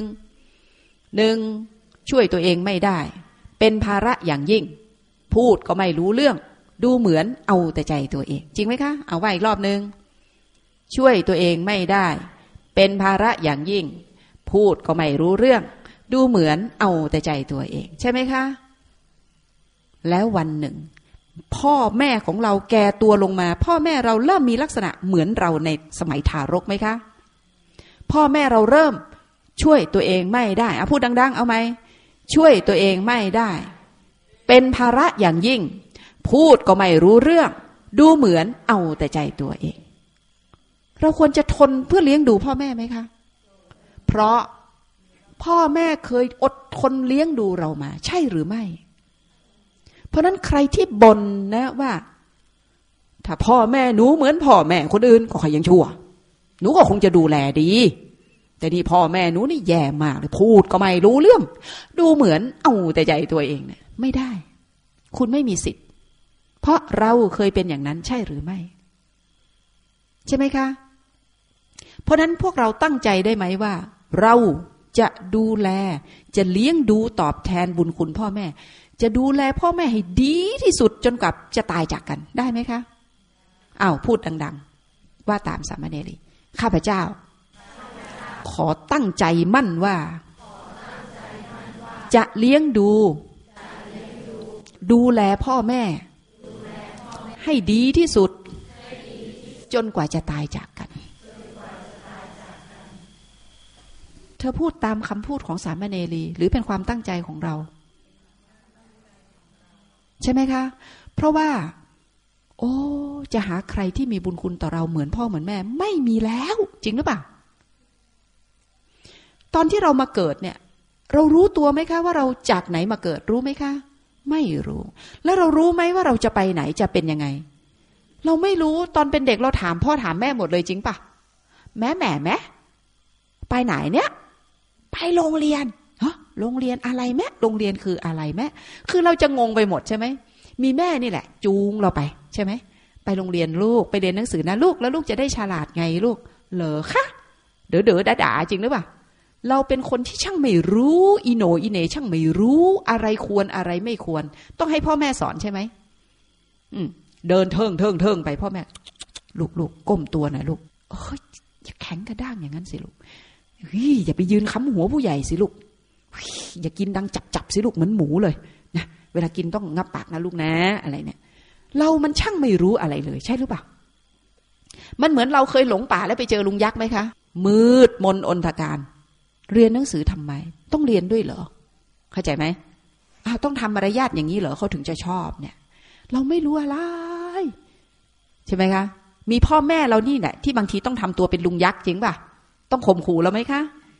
1. ช่วยตัวเองไม่ได้เป็นภาระอย่างยิ่งพูดก็ไม่รู้เรื่องดูเหมือนเอาแต่ใจตัวเองจริงไหมคะเอาไว้อีกรอบนึงช่วยตัวเองไม่ได้เป็นภาระอย่างยิ่งพูดก็ไม่รู้เรื่องดูเหมือนเอาแต่ใจตัวเองใช่ไหมคะแล้ววันหนึ่งพ่อแม่ของเราแก่ตัวลงมาพ่อแม่เราเริ่มมีลักษณะเหมือนเราในสมัยทารกไหมคะพ่อแม่เราเริ่มช่วยตัวเองไม่ได้เอาพูดดังๆเอาไหมช่วยตัวเองไม่ได้เป็นภาระอย่างยิ่งพูดก็ไม่รู้เรื่องดูเหมือนเอาแต่ใจตัวเองเราควรจะทนเพื่อเลี้ยงดูพ่อแม่ไหมคะเพราะพ่อแม่เคยอดทนเลี้ยงดูเรามาใช่หรือไม่เพราะนั้นใครที่บ่นนะว่าถ้าพ่อแม่หนูเหมือนพ่อแม่คนอื่นก็ยังชั่วหนูก็คงจะดูแลดีแต่นี่พ่อแม่หนูนี่แย่มากเลยพูดก็ไม่รู้เรื่องดูเหมือนเอาแต่ใจตัวเองเนี่ยไม่ได้คุณไม่มีสิทธิ์เพราะเราเคยเป็นอย่างนั้นใช่หรือไม่ใช่ไหมคะเพราะนั้นพวกเราตั้งใจได้ไหมว่าเราจะดูแลจะเลี้ยงดูตอบแทนบุญคุณพ่อแม่จะดูแลพ่อแม่ให้ดีที่สุดจนกว่าจะตายจากกันได้ไหมคะอ้าวพูดดังๆว่าตามสามเณรีข้าพเจ้าขอตั้งใจมั่นว่าจะเลี้ยงดูแลพ่อแม่ให้ดีที่สุดจนกว่าจะตายจากกันเธอพูดตามคำพูดของสามเณรีหรือเป็นความตั้งใจของเราใช่ไหมคะเพราะว่าจะหาใครที่มีบุญคุณต่อเราเหมือนพ่อเหมือนแม่ไม่มีแล้วจริงหรือเปล่าตอนที่เรามาเกิดเนี่ยเรารู้ตัวไหมคะว่าเราจากไหนมาเกิดรู้ไหมคะไม่รู้แล้วเรารู้ไหมว่าเราจะไปไหนจะเป็นยังไงเราไม่รู้ตอนเป็นเด็กเราถามพ่อถามแม่หมดเลยจริงปะแม่ไปไหนเนี่ยไปโรงเรียนโรงเรียนอะไรแม่โรงเรียนคืออะไรแม่คือเราจะงงไปหมดใช่ไหมมีแม่นี่แหละจูงเราไปใช่ไหมไปโรงเรียนลูกไปเรียนหนังสือนะลูกแล้วลูกจะได้ฉลาดไงลูกเหรอคะเด๋อด่าจริงหรือเปล่าเราเป็นคนที่ช่างไม่รู้อีโหนอีเหน่ช่างไม่รู้อะไรควรอะไรไม่ควรต้องให้พ่อแม่สอนใช่ไหมเดินเทิงไปพ่อแม่ลูกก้มตัวหน่อยลูกอย่าแข็งกระด้างอย่างนั้นสิลูกอย่าไปยืนค้ำหัวผู้ใหญ่สิลูกอย่ากินดังจับสิลูกเหมือนหมูเลยนะเวลากินต้องงับปากนะลูกนะอะไรเนี่ยเรามันช่างไม่รู้อะไรเลยใช่หรือเปล่ามันเหมือนเราเคยหลงป่าแล้วไปเจอลุงยักษ์ไหมคะมืดมนอนทการเรียนหนังสือทำไมต้องเรียนด้วยเหรอเข้าใจไหมต้องทำมารยาทอย่างนี้เหรอเขาถึงจะชอบเนี่ยเราไม่รู้อะไรใช่ไหมคะมีพ่อแม่เรานี่แหละที่บางทีต้องทำตัวเป็นลุงยักษ์จริงป่ะต้องข่มขู่เราไหมคะ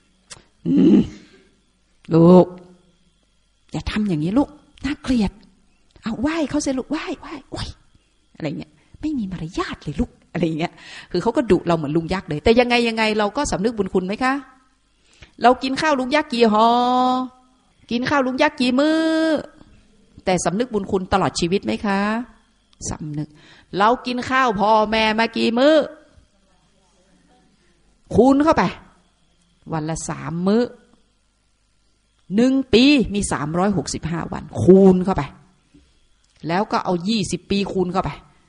ลูกอย่าทำอย่างนี้ลูกน่าเกลียดเอาไหว้เขาเสียลูกไหว้อะไรเงี้ยไม่มีมารยาทเลยลูกอะไรเงี้ยคือเขาก็ดุเราเหมือนลุงยักษ์เลยแต่ยังไงเราก็สำนึกบุญคุณไหมคะเรากินข้าวลุงยักษ์กี่ห่อกินข้าวลุงยักษ์กี่มื้อแต่สำนึกบุญคุณตลอดชีวิตไหมคะสำนึกเรากินข้าวพ่อแม่มากี่มื้อคูณเข้าไปวันละ3 มื้อ1 ปีมี365 วันคูณเข้าไปแล้วก็เอา20 ปีคูณเข้าไป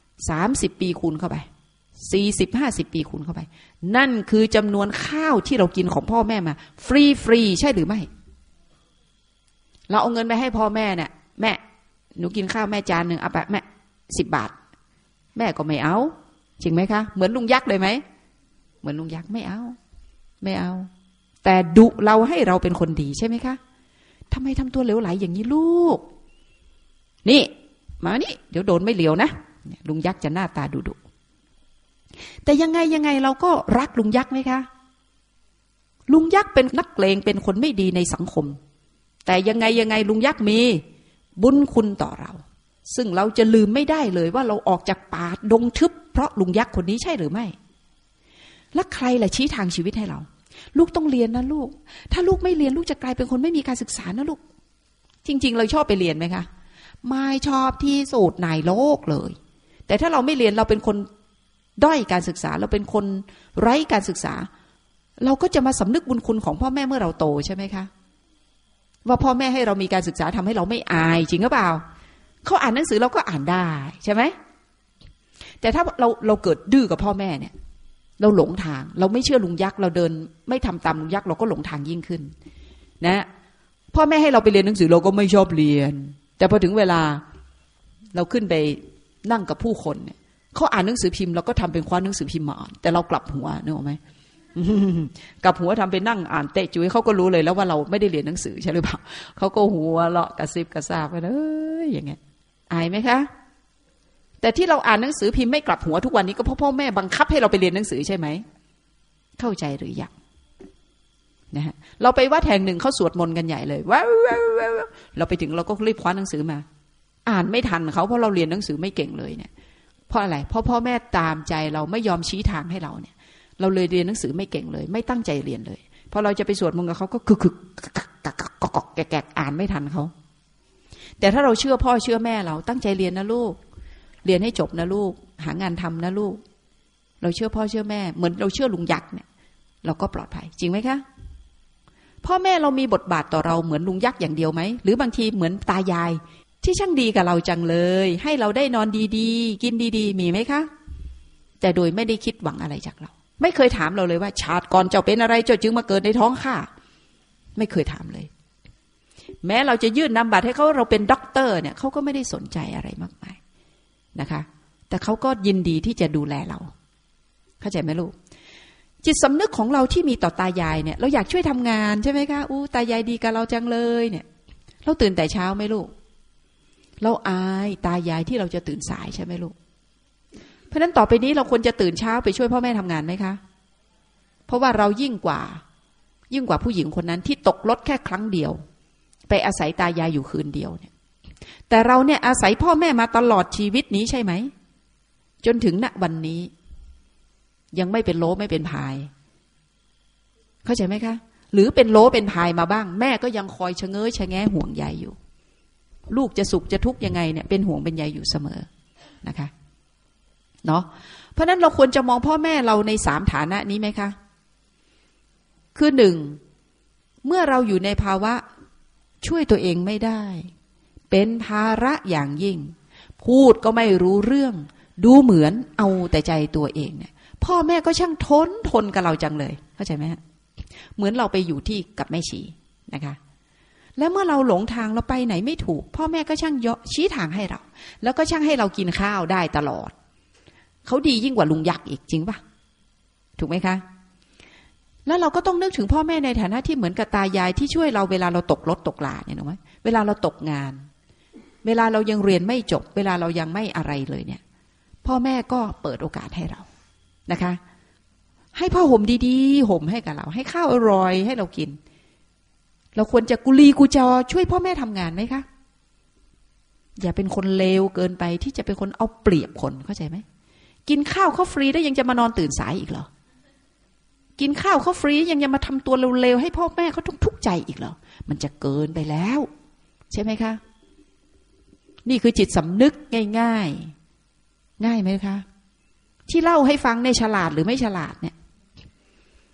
30 ปีคูณเข้าไป40-50 ปีคูณเข้าไปนั่นคือจำนวนข้าวที่เรากินของพ่อแม่มาฟรีใช่หรือไม่เราเอาเงินไปให้พ่อแม่เนี่ยแม่หนูกินข้าวแม่จานนึงเอาไปแม่10 บาทแม่ก็ไม่เอาจริงไหมคะเหมือนลุงยักษ์เลยไหมเหมือนลุงยักษ์ไม่เอาแต่ดุเราให้เราเป็นคนดีใช่ไหมคะทำไมทำตัวเหลวไหลอย่างนี้ลูกนี่มานี่เดี๋ยวโดนไม่เหลียวนะลุงยักษ์จะหน้าตาดุแต่ยังไงเราก็รักลุงยักษ์ไหมคะลุงยักษ์เป็นนักเลงเป็นคนไม่ดีในสังคมแต่ยังไงลุงยักษ์มีบุญคุณต่อเราซึ่งเราจะลืมไม่ได้เลยว่าเราออกจากป่าดงทึบเพราะลุงยักษ์คนนี้ใช่หรือไม่และใครล่ะชี้ทางชีวิตให้เราลูกต้องเรียนนะลูกถ้าลูกไม่เรียนลูกจะกลายเป็นคนไม่มีการศึกษานะลูกจริงๆเราชอบไปเรียนไหมคะไม่ชอบที่สุดในโลกเลยแต่ถ้าเราไม่เรียนเราเป็นคนด้อยการศึกษาเราเป็นคนไร้การศึกษาเราก็จะมาสำนึกบุญคุณของพ่อแม่เมื่อเราโตใช่ไหมคะว่าพ่อแม่ให้เรามีการศึกษาทำให้เราไม่อายจริงหรือเปล่าเขาอ่านหนังสือเราก็อ่านได้ใช่ไหมแต่ถ้าเราเกิดดื้อกับพ่อแม่เนี่ยเราหลงทางเราไม่เชื่อลุงยักษ์เราเดินไม่ทำตามลุงยักษ์เราก็หลงทางยิ่งขึ้นนะพ่อแม่ให้เราไปเรียนหนังสือเราก็ไม่ชอบเรียนแต่พอถึงเวลาเราขึ้นไปนั่งกับผู้คนเนี่ยเขาอ่านหนังสือพิมพ์เราก็ทำเป็นคว้าหนังสือพิมพ์มาอ่านแต่เรากลับหัวนึกออกไหมกลับหัวทำเป็นนั่งอ่านเตะจุ๋ยเขาก็รู้เลยแล้วว่าเราไม่ได้เรียนหนังสือใช่หรือเปล่าเขาก็หัวเราะกระซิบกระซาบกันอย่างเงี้ยอายไหมคะแต่ที่เราอ่านหนังสือพิมพ์ไม่กลับหัวทุกวันนี้ก็เพราะพ่อแม่บังคับให้เราไปเรียนหนังสือใช่ไหมเข้าใจหรือยังนะฮะเราไปวัดแห่งหนึ่งเขาสวดมนต์กันใหญ่เลยว้าวเราไปถึงเราก็รีบคว้าหนังสือมาอ่านไม่ทันเขาเพราะเราเรียนหนังสือไม่เก่งเลยเนี่ยเพราะอะไรเพราะพ่อแม่ตามใจเราไม่ยอมชี้ทางให้เราเนี่ยเราเลยเรียนหนังสือไม่เก่งเลยไม่ตั้งใจเรียนเลยพอเราจะไปสวดมนต์กับเขาก็คือแกะอ่านไม่ทันเขาแต่ถ้าเราเชื่อพ่อเชื่อแม่เราตั้งใจเรียนนะลูกเรียนให้จบนะลูกหางานทำนะลูกเราเชื่อพ่อเชื่อแม่เหมือนเราเชื่อลุงยักษ์เนี่ยเราก็ปลอดภัยจริงไหมคะพ่อแม่เรามีบทบาทต่อเราเหมือนลุงยักษ์อย่างเดียวไหมหรือบางทีเหมือนตายายที่ช่างดีกับเราจังเลยให้เราได้นอนดีๆกินดีๆมีไหมคะแต่โดยไม่ได้คิดหวังอะไรจากเราไม่เคยถามเราเลยว่าชาติก่อนเจ้าเป็นอะไรเจ้าจึงมาเกิดในท้องข้าไม่เคยถามเลยแม้เราจะยื่นนามบัตรให้เขาเราเป็นด็อกเตอร์เนี่ยเขาก็ไม่ได้สนใจอะไรมากมายนะคะแต่เขาก็ยินดีที่จะดูแลเราเข้าใจไหมลูกจิตสำนึกของเราที่มีต่อตายายเนี่ยเราอยากช่วยทำงานใช่ไหมคะตายายดีกับเราจังเลยเนี่ยเราตื่นแต่เช้าไหมลูกเราอายตายายที่เราจะตื่นสายใช่ไหมลูกเพราะนั้นต่อไปนี้เราควรจะตื่นเช้าไปช่วยพ่อแม่ทำงานไหมคะเพราะว่าเรายิ่งกว่าผู้หญิงคนนั้นที่ตกรถแค่ครั้งเดียวไปอาศัยตายายอยู่คืนเดียวเนี่ยแต่เราเนี่ยอาศัยพ่อแม่มาตลอดชีวิตนี้ใช่ไหมจนถึงณวันนี้ยังไม่เป็นโลไม่เป็นพายเข้าใจไหมคะหรือเป็นโลเป็นพายมาบ้างแม่ก็ยังคอยชะเง้อชะแงห่วงใยอยู่ลูกจะสุขจะทุกข์ยังไงเนี่ยเป็นห่วงเป็นใยอยู่เสมอนะคะเนาะเพราะนั้นเราควรจะมองพ่อแม่เราใน3ฐานะนี้ไหมคะคือ1เมื่อเราอยู่ในภาวะช่วยตัวเองไม่ได้เป็นภาระอย่างยิ่งพูดก็ไม่รู้เรื่องดูเหมือนเอาแต่ใจตัวเองเนี่ยพ่อแม่ก็ช่างทนกับเราจังเลยเข้าใจไหมฮะเหมือนเราไปอยู่ที่กับแม่ชีนะคะแล้วเมื่อเราหลงทางเราไปไหนไม่ถูกพ่อแม่ก็ช่างชี้ทางให้เราแล้วก็ช่างให้เรากินข้าวได้ตลอดเขาดียิ่งกว่าลุงยักษ์อีกจริงปะถูกไหมคะแล้วเราก็ต้องนึกถึงพ่อแม่ในฐานะที่เหมือนกับตายายที่ช่วยเราเวลาเราตกรถตกลาเนี่ยถูกไหมเวลาเราตกงานเวลาเรายังเรียนไม่จบเวลาเรายังไม่อะไรเลยเนี่ยพ่อแม่ก็เปิดโอกาสให้เรานะคะให้ผ้าห่มดีๆห่มให้กับเราให้ข้าวอร่อยให้เรากินเราควรจะกุลีกุจอช่วยพ่อแม่ทำงานไหมคะอย่าเป็นคนเลวเกินไปที่จะเป็นคนเอาเปรียบคนเข้าใจไหมกินข้าวเขาฟรีได้ยังจะมานอนตื่นสายอีกเหรอกินข้าวเขาฟรียังมาทำตัวเร็วๆให้พ่อแม่เขาทุกข์ใจอีกเหรอมันจะเกินไปแล้วใช่ไหมคะนี่คือจิตสำนึกง่ายไหมคะที่เล่าให้ฟังในฉลาดหรือไม่ฉลาดเนี่ย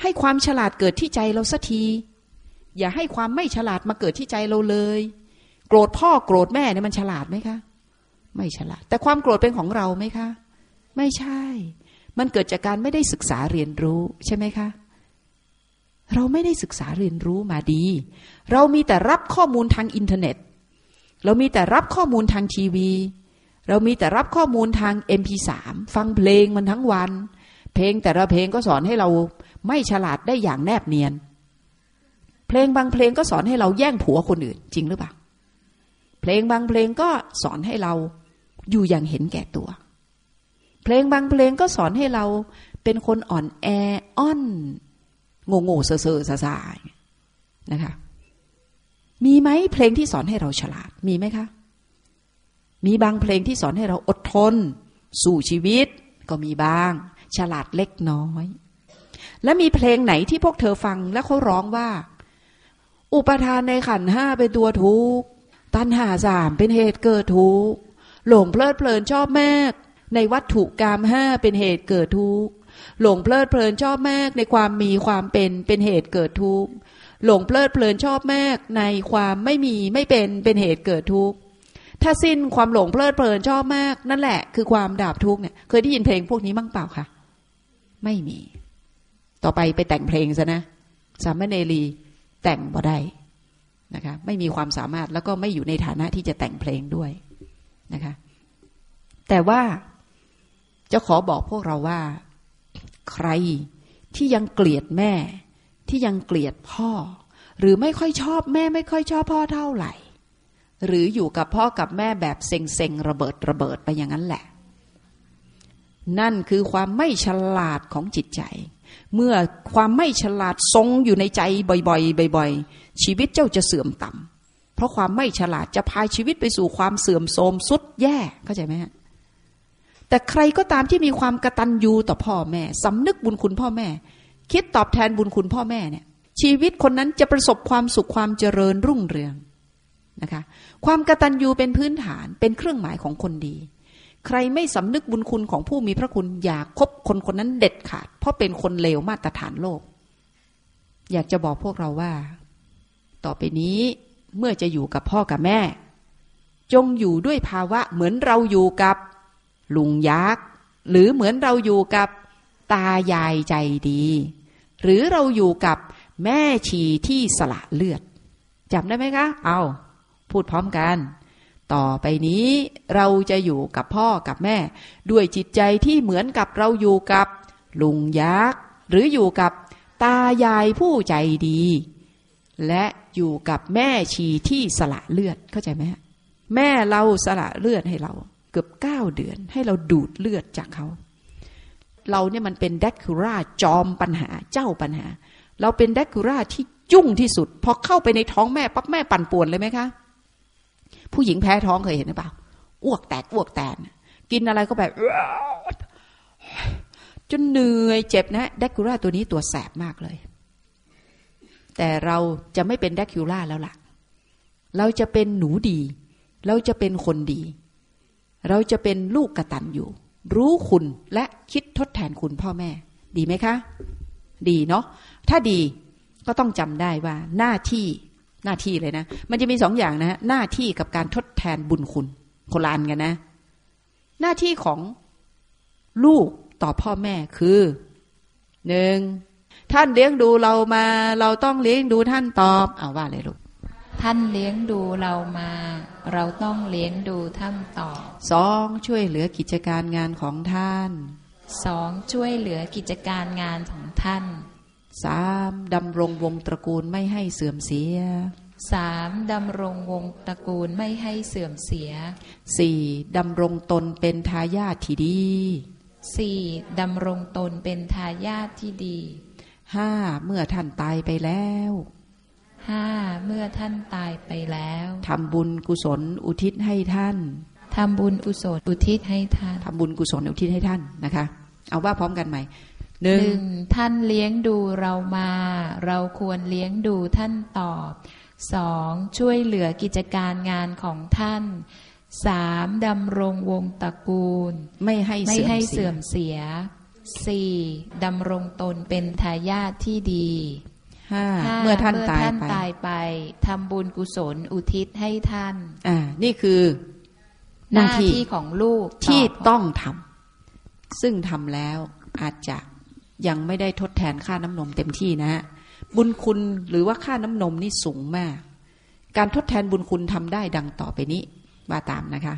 ให้ความฉลาดเกิดที่ใจเราสักทีอย่าให้ความไม่ฉลาดมาเกิดที่ใจเราเลยโกรธพ่อโกรธแม่เนี่ยมันฉลาดไหมคะไม่ฉลาดแต่ความโกรธเป็นของเราไหมคะไม่ใช่มันเกิดจากการไม่ได้ศึกษาเรียนรู้ใช่ไหมคะเราไม่ได้ศึกษาเรียนรู้มาดีเรามีแต่รับข้อมูลทางอินเทอร์เน็ตเรามีแต่รับข้อมูลทางทีวีเรามีแต่รับข้อมูลทาง MP3 ฟังเพลงมันทั้งวันเพลงแต่ละเพลงก็สอนให้เราไม่ฉลาดได้อย่างแนบเนียนเพลงบางเพลงก็สอนให้เราแย่งผัวคนอื่นจริงหรือเปล่าเพลงบางเพลงก็สอนให้เราอยู่อย่างเห็นแก่ตัวเพลงบางเพลงก็สอนให้เราเป็นคนอ่อนแออ้อนโง่ๆเซ่อๆซ่าๆนะคะมีไหมเพลงที่สอนให้เราฉลาดมีไหมคะมีบางเพลงที่สอนให้เราอดทนสู้ชีวิตก็มีบ้างฉลาดเล็กน้อยและมีเพลงไหนที่พวกเธอฟังแล้วเขาร้องว่าอุปทานในขันธ์ห้าเป็นตัวทุกข์ตัณหาสามเป็นเหตุเกิดทุกข์หลงเพลิดเพลินชอบมากในวัตถุกามห้าเป็นเหตุเกิดทุกข์หลงเพลิดเพลินชอบมากในความมีความเป็นเหตุเกิดทุกข์หลงเพลิดเพลินชอบมากในความไม่มีไม่เป็นเหตุเกิดทุกข์ถ้าสิ้นความหลงเพลิดเพลินชอบมากนั่นแหละคือความดับทุกข์เนี่ยเคยได้ยินเพลงพวกนี้บ้างเปล่าคะไม่มีต่อไปแต่งเพลงซะนะสามเณรีแต่งบ่ได้นะคะไม่มีความสามารถแล้วก็ไม่อยู่ในฐานะที่จะแต่งเพลงด้วยนะคะแต่ว่าจะขอบอกพวกเราว่าใครที่ยังเกลียดแม่ที่ยังเกลียดพ่อหรือไม่ค่อยชอบแม่ไม่ค่อยชอบพ่อเท่าไหร่หรืออยู่กับพ่อกับแม่แบบเซ็งๆระเบิดไปอย่างนั้นแหละนั่นคือความไม่ฉลาดของจิตใจเมื่อความไม่ฉลาดทรงอยู่ในใจบ่อยๆชีวิตเจ้าจะเสื่อมต่ำเพราะความไม่ฉลาดจะพาชีวิตไปสู่ความเสื่อมโทรมสุดแย่เข้าใจไหมฮะแต่ใครก็ตามที่มีความกตัญญูต่อพ่อแม่สำนึกบุญคุณพ่อแม่คิดตอบแทนบุญคุณพ่อแม่เนี่ยชีวิตคนนั้นจะประสบความสุขความเจริญรุ่งเรืองนะคะความกตัญญูเป็นพื้นฐานเป็นเครื่องหมายของคนดีใครไม่สำนึกบุญคุณของผู้มีพระคุณอย่าคบคนคนนั้นเด็ดขาดเพราะเป็นคนเลวมาตรฐานโลกอยากจะบอกพวกเราว่าต่อไปนี้เมื่อจะอยู่กับพ่อกับแม่จงอยู่ด้วยภาวะเหมือนเราอยู่กับลุงยักษ์หรือเหมือนเราอยู่กับตายายใจดีหรือเราอยู่กับแม่ชีที่สละเลือดจำได้ไหมคะเอาพูดพร้อมกันต่อไปนี้เราจะอยู่กับพ่อกับแม่ด้วยจิตใจที่เหมือนกับเราอยู่กับลุงยักษ์หรืออยู่กับตายายผู้ใจดีและอยู่กับแม่ชีที่สละเลือดเข้าใจไหมแม่เราสละเลือดให้เราเกือบ9 เดือนให้เราดูดเลือดจากเขาเราเนี่ยมันเป็นแดกคูร่าจอมปัญหาเจ้าปัญหาเราเป็นแดกคูร่าที่ยุ่งที่สุดพอเข้าไปในท้องแม่ปั๊บแม่ปั่นป่วนเลยไหมคะผู้หญิงแพ้ท้องเคยเห็นหรือเปล่าอ้วกแตกกินอะไรก็แบบจนเหนื่อยเจ็บนะแดกคูร่าตัวนี้ตัวแสบมากเลยแต่เราจะไม่เป็นแดกคูร่าแล้วล่ะเราจะเป็นหนูดีเราจะเป็นคนดีเราจะเป็นลูกกตัญญูรู้คุณและคิดทดแทนคุณพ่อแม่ดีไหมคะดีเนาะถ้าดีก็ต้องจำได้ว่าหน้าที่เลยนะมันจะมี2 อย่างนะหน้าที่กับการทดแทนบุญคุณคนละอันกันนะหน้าที่ของลูกต่อพ่อแม่คือ 1. ท่านเลี้ยงดูเรามาเราต้องเลี้ยงดูท่านตอบเอาว่าเลยลูกท่านเลี้ยงดูเรามาเราต้องเลี้ยงดูท่านตอบ 2. ช่วยเหลือกิจการงานของท่าน 2. ช่วยเหลือกิจการงานของท่าน 3. ดำรงวงตระกูลไม่ให้เสื่อมเสีย 3. ดำรงวงตระกูลไม่ให้เสื่อมเสีย 4. ดำรงตนเป็นทายาทที่ดี 4. ดำรงตนเป็นทายาทที่ดี 5. เมื่อท่านตายไปแล้ว 5. เมื่อท่านตายไปแล้วทำบุญกุศลอุทิศให้ท่านทำบุญกุศลอุทิศให้ท่านทำบุญกุศลอุทิศให้ท่านนะคะเอาว่าพร้อมกันใหม่ 1. ท่านเลี้ยงดูเรามาเราควรเลี้ยงดูท่านตอบ 2. ช่วยเหลือกิจการงานของท่าน 3. ดำรงวงตระกูลไม่ให้เสื่อมเสีย 4. ดำรงตนเป็นทายาทที่ดี 5. เมื่อท่านตายไปทำบุญกุศลอุทิศให้ท่านนี่คือหน้าที่ของลูกที่ต้องทำซึ่งทำแล้วอาจจะยังไม่ได้ทดแทนค่าน้ำนมเต็มที่นะฮะบุญคุณหรือว่าค่าน้ำนมนี่สูงมากการทดแทนบุญคุณทำได้ดังต่อไปนี้ว่าตามนะคะ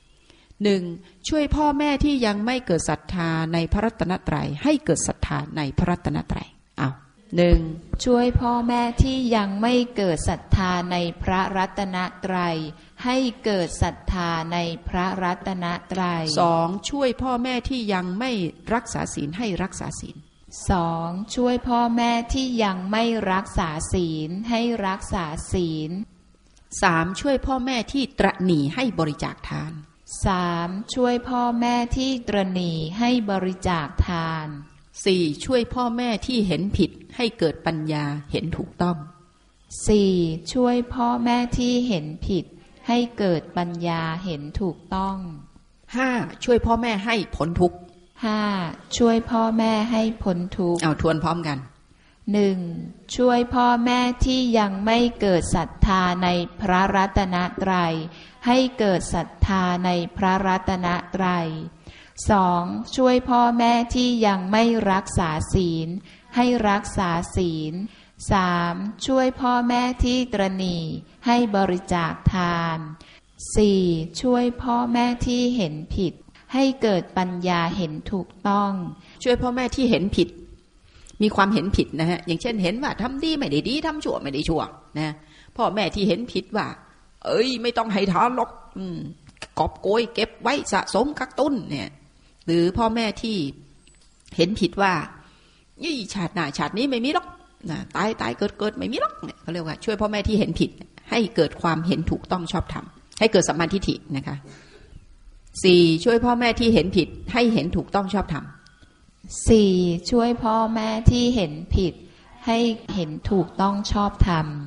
1. ช่วยพ่อแม่ที่ยังไม่เกิดศรัทธาในพระรัตนตรัยให้เกิดศรัทธาในพระรัตนตรัย1. ช่วยพ่อแม่ที่ยังไม่เกิดศรัทธาในพระรัตนตรัยให้เกิดศรัทธาในพระรัตนตรัย 2. ช่วยพ่อแม่ที่ยังไม่รักษาศีลให้รักษาศีล 2. ช่วยพ่อแม่ที่ยังไม่รักษาศีลให้รักษาศีล 3. ช่วยพ่อแม่ที่ตระหนี่ให้บริจาคทาน 3. ช่วยพ่อแม่ที่ตระหนี่ให้บริจาคทาน 4. ช่วยพ่อแม่ที่เห็นผิดให้เกิดปัญญาเห็นถูกต้อง 4. ช่วยพ่อแม่ที่เห็นผิดให้เกิดปัญญาเห็นถูกต้อง 5. ช่วยพ่อแม่ให้พ้นทุกข์ 5. ช่วยพ่อแม่ให้พ้นทุกข์ทวนพร้อมกัน 1. ช่วยพ่อแม่ที่ยังไม่เกิดศรัทธาในพระรัตนตรัยให้เกิดศรัทธาในพระรัตนตรัย 2. ช่วยพ่อแม่ที่ยังไม่รักษาศีลให้รักษาศีล 3. ช่วยพ่อแม่ที่ตระหนี่ให้บริจาคทาน 4. ช่วยพ่อแม่ที่เห็นผิดให้เกิดปัญญาเห็นถูกต้องช่วยพ่อแม่ที่เห็นผิดมีความเห็นผิดนะฮะอย่างเช่นเห็นว่าทำดีไม่ได้ดีทำชั่วไม่ได้ชั่วนะพ่อแม่ที่เห็นผิดว่าไม่ต้องให้ทานหรอกกอบโกยเก็บไว้สะสมกักตุนเนี่ยหรือพ่อแม่ที่เห็นผิดว่าชาติหน้าชาตินี้ไม่มีหรอกนะตายเกิดไม่มีหรอกเนี่ยเขาเรียกว่าช่วยพ่อแม่ที่เห็นผิดให้เกิดความเห็นถูกต้องชอบธรรมให้เกิดสัมมาทิฏฐินะคะ 4. ช่วยพ่อแม่ที่เห็นผิดให้เห็นถูกต้องชอบธรรม 4. ช่วยพ่อแม่ที่เห็นผิดให้เห็นถูกต้องชอบธรรม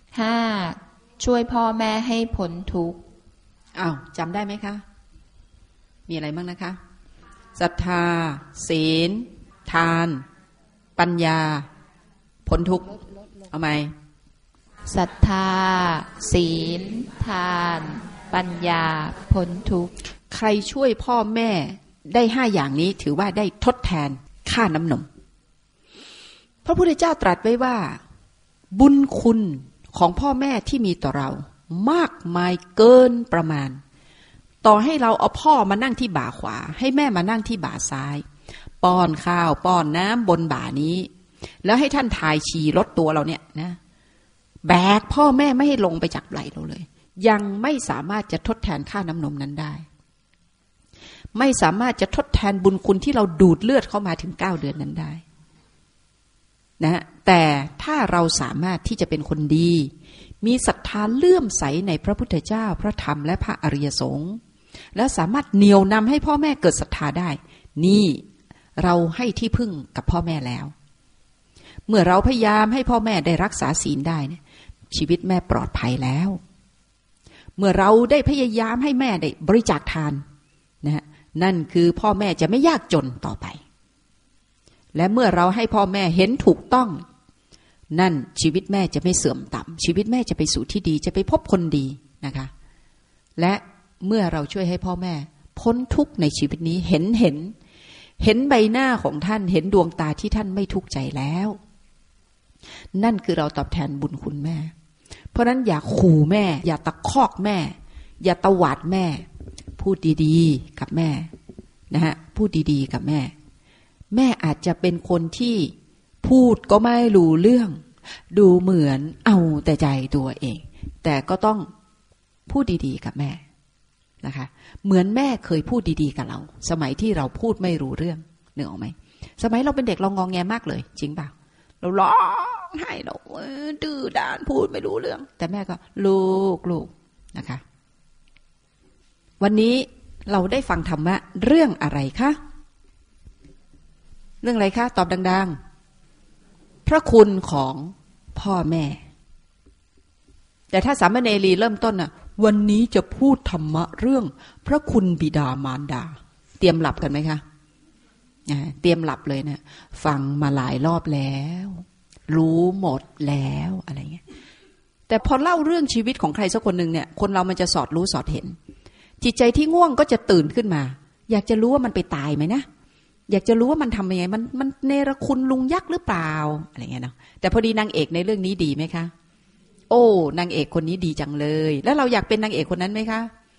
5. ช่วยพ่อแม่ให้พ้นทุกข์จำได้ไหมคะมีอะไรบ้างนะคะศรัทธาศีลทานปัญญาพ้นทุกข์เอาไหมศรัทธาศีลทานปัญญาพ้นทุกข์ใครช่วยพ่อแม่ได้5อย่างนี้ถือว่าได้ทดแทนค่าน้ำนมพระพุทธเจ้าตรัสไว้ว่าบุญคุณของพ่อแม่ที่มีต่อเรามากมายเกินประมาณต่อให้เราเอาพ่อมานั่งที่บ่าขวาให้แม่มานั่งที่บ่าซ้ายป้อนข้าวป้อนน้ำบนบ่านี้แล้วให้ท่านถ่ายฉี่รถตัวเราเนี่ยนะแบกพ่อแม่ไม่ให้ลงไปจากไหล่เราเลยยังไม่สามารถจะทดแทนค่าน้ำนมนั้นได้ไม่สามารถจะทดแทนบุญคุณที่เราดูดเลือดเข้ามาถึง9 เดือนนั้นได้นะแต่ถ้าเราสามารถที่จะเป็นคนดีมีศรัทธาเลื่อมใสในพระพุทธเจ้าพระธรรมและพระอริยสงฆ์และสามารถเหนี่ยวนำให้พ่อแม่เกิดศรัทธาได้นี่เราให้ที่พึ่งกับพ่อแม่แล้วเมื่อเราพยายามให้พ่อแม่ได้รักษาศีลได้เนี่ยชีวิตแม่ปลอดภัยแล้วเมื่อเราได้พยายามให้แม่ได้บริจาคทานนะนั่นคือพ่อแม่จะไม่ยากจนต่อไปและเมื่อเราให้พ่อแม่เห็นถูกต้องนั่นชีวิตแม่จะไม่เสื่อมต่ำชีวิตแม่จะไปสู่ที่ดีจะไปพบคนดีนะคะและเมื่อเราช่วยให้พ่อแม่พ้นทุกข์ในชีวิตนี้เห็นใบหน้าของท่านเห็นดวงตาที่ท่านไม่ทุกข์ใจแล้วนั่นคือเราตอบแทนบุญคุณแม่เพราะนั้นอย่าขู่แม่อย่าตะคอกแม่อย่าตวาดแม่พูดดีๆกับแม่นะฮะพูดดีๆกับแม่แม่อาจจะเป็นคนที่พูดก็ไม่รู้เรื่องดูเหมือนเอาแต่ใจตัวเองแต่ก็ต้องพูดดีๆกับแม่นะคะเหมือนแม่เคยพูดดีๆกับเราสมัยที่เราพูดไม่รู้เรื่องนึกออกไหมสมัยเราเป็นเด็กเรางอแงมากเลยจริงเปล่าเราร้องไห้เราดื้อด้านพูดไม่รู้เรื่องแต่แม่ก็ลูกนะคะวันนี้เราได้ฟังธรรมะเรื่องอะไรคะเรื่องอะไรคะตอบดังๆพระคุณของพ่อแม่แต่ถ้าสามเณรีเริ่มต้นน่ะวันนี้จะพูดธรรมะเรื่องพระคุณบิดามารดาเตรียมหลับกันไหมคะเตรียมหลับเลยนะฟังมาหลายรอบแล้วรู้หมดแล้วอะไรเงี้ยแต่พอเล่าเรื่องชีวิตของใครสักคนหนึ่งเนี่ยคนเรามันจะสอดรู้สอดเห็นจิตใจที่ง่วงก็จะตื่นขึ้นมาอยากจะรู้ว่ามันไปตายไหมนะอยากจะรู้ว่ามันทำยังไงมันเนรคุณลุงยักษ์หรือเปล่าอะไรเงี้ยเนาะแต่พอดีนางเอกในเรื่องนี้ดีไหมคะโอ้นางเอกคนนี้ดีจังเลยแล้วเราอยากเป็นนางเอกคนนั้นไหมคะ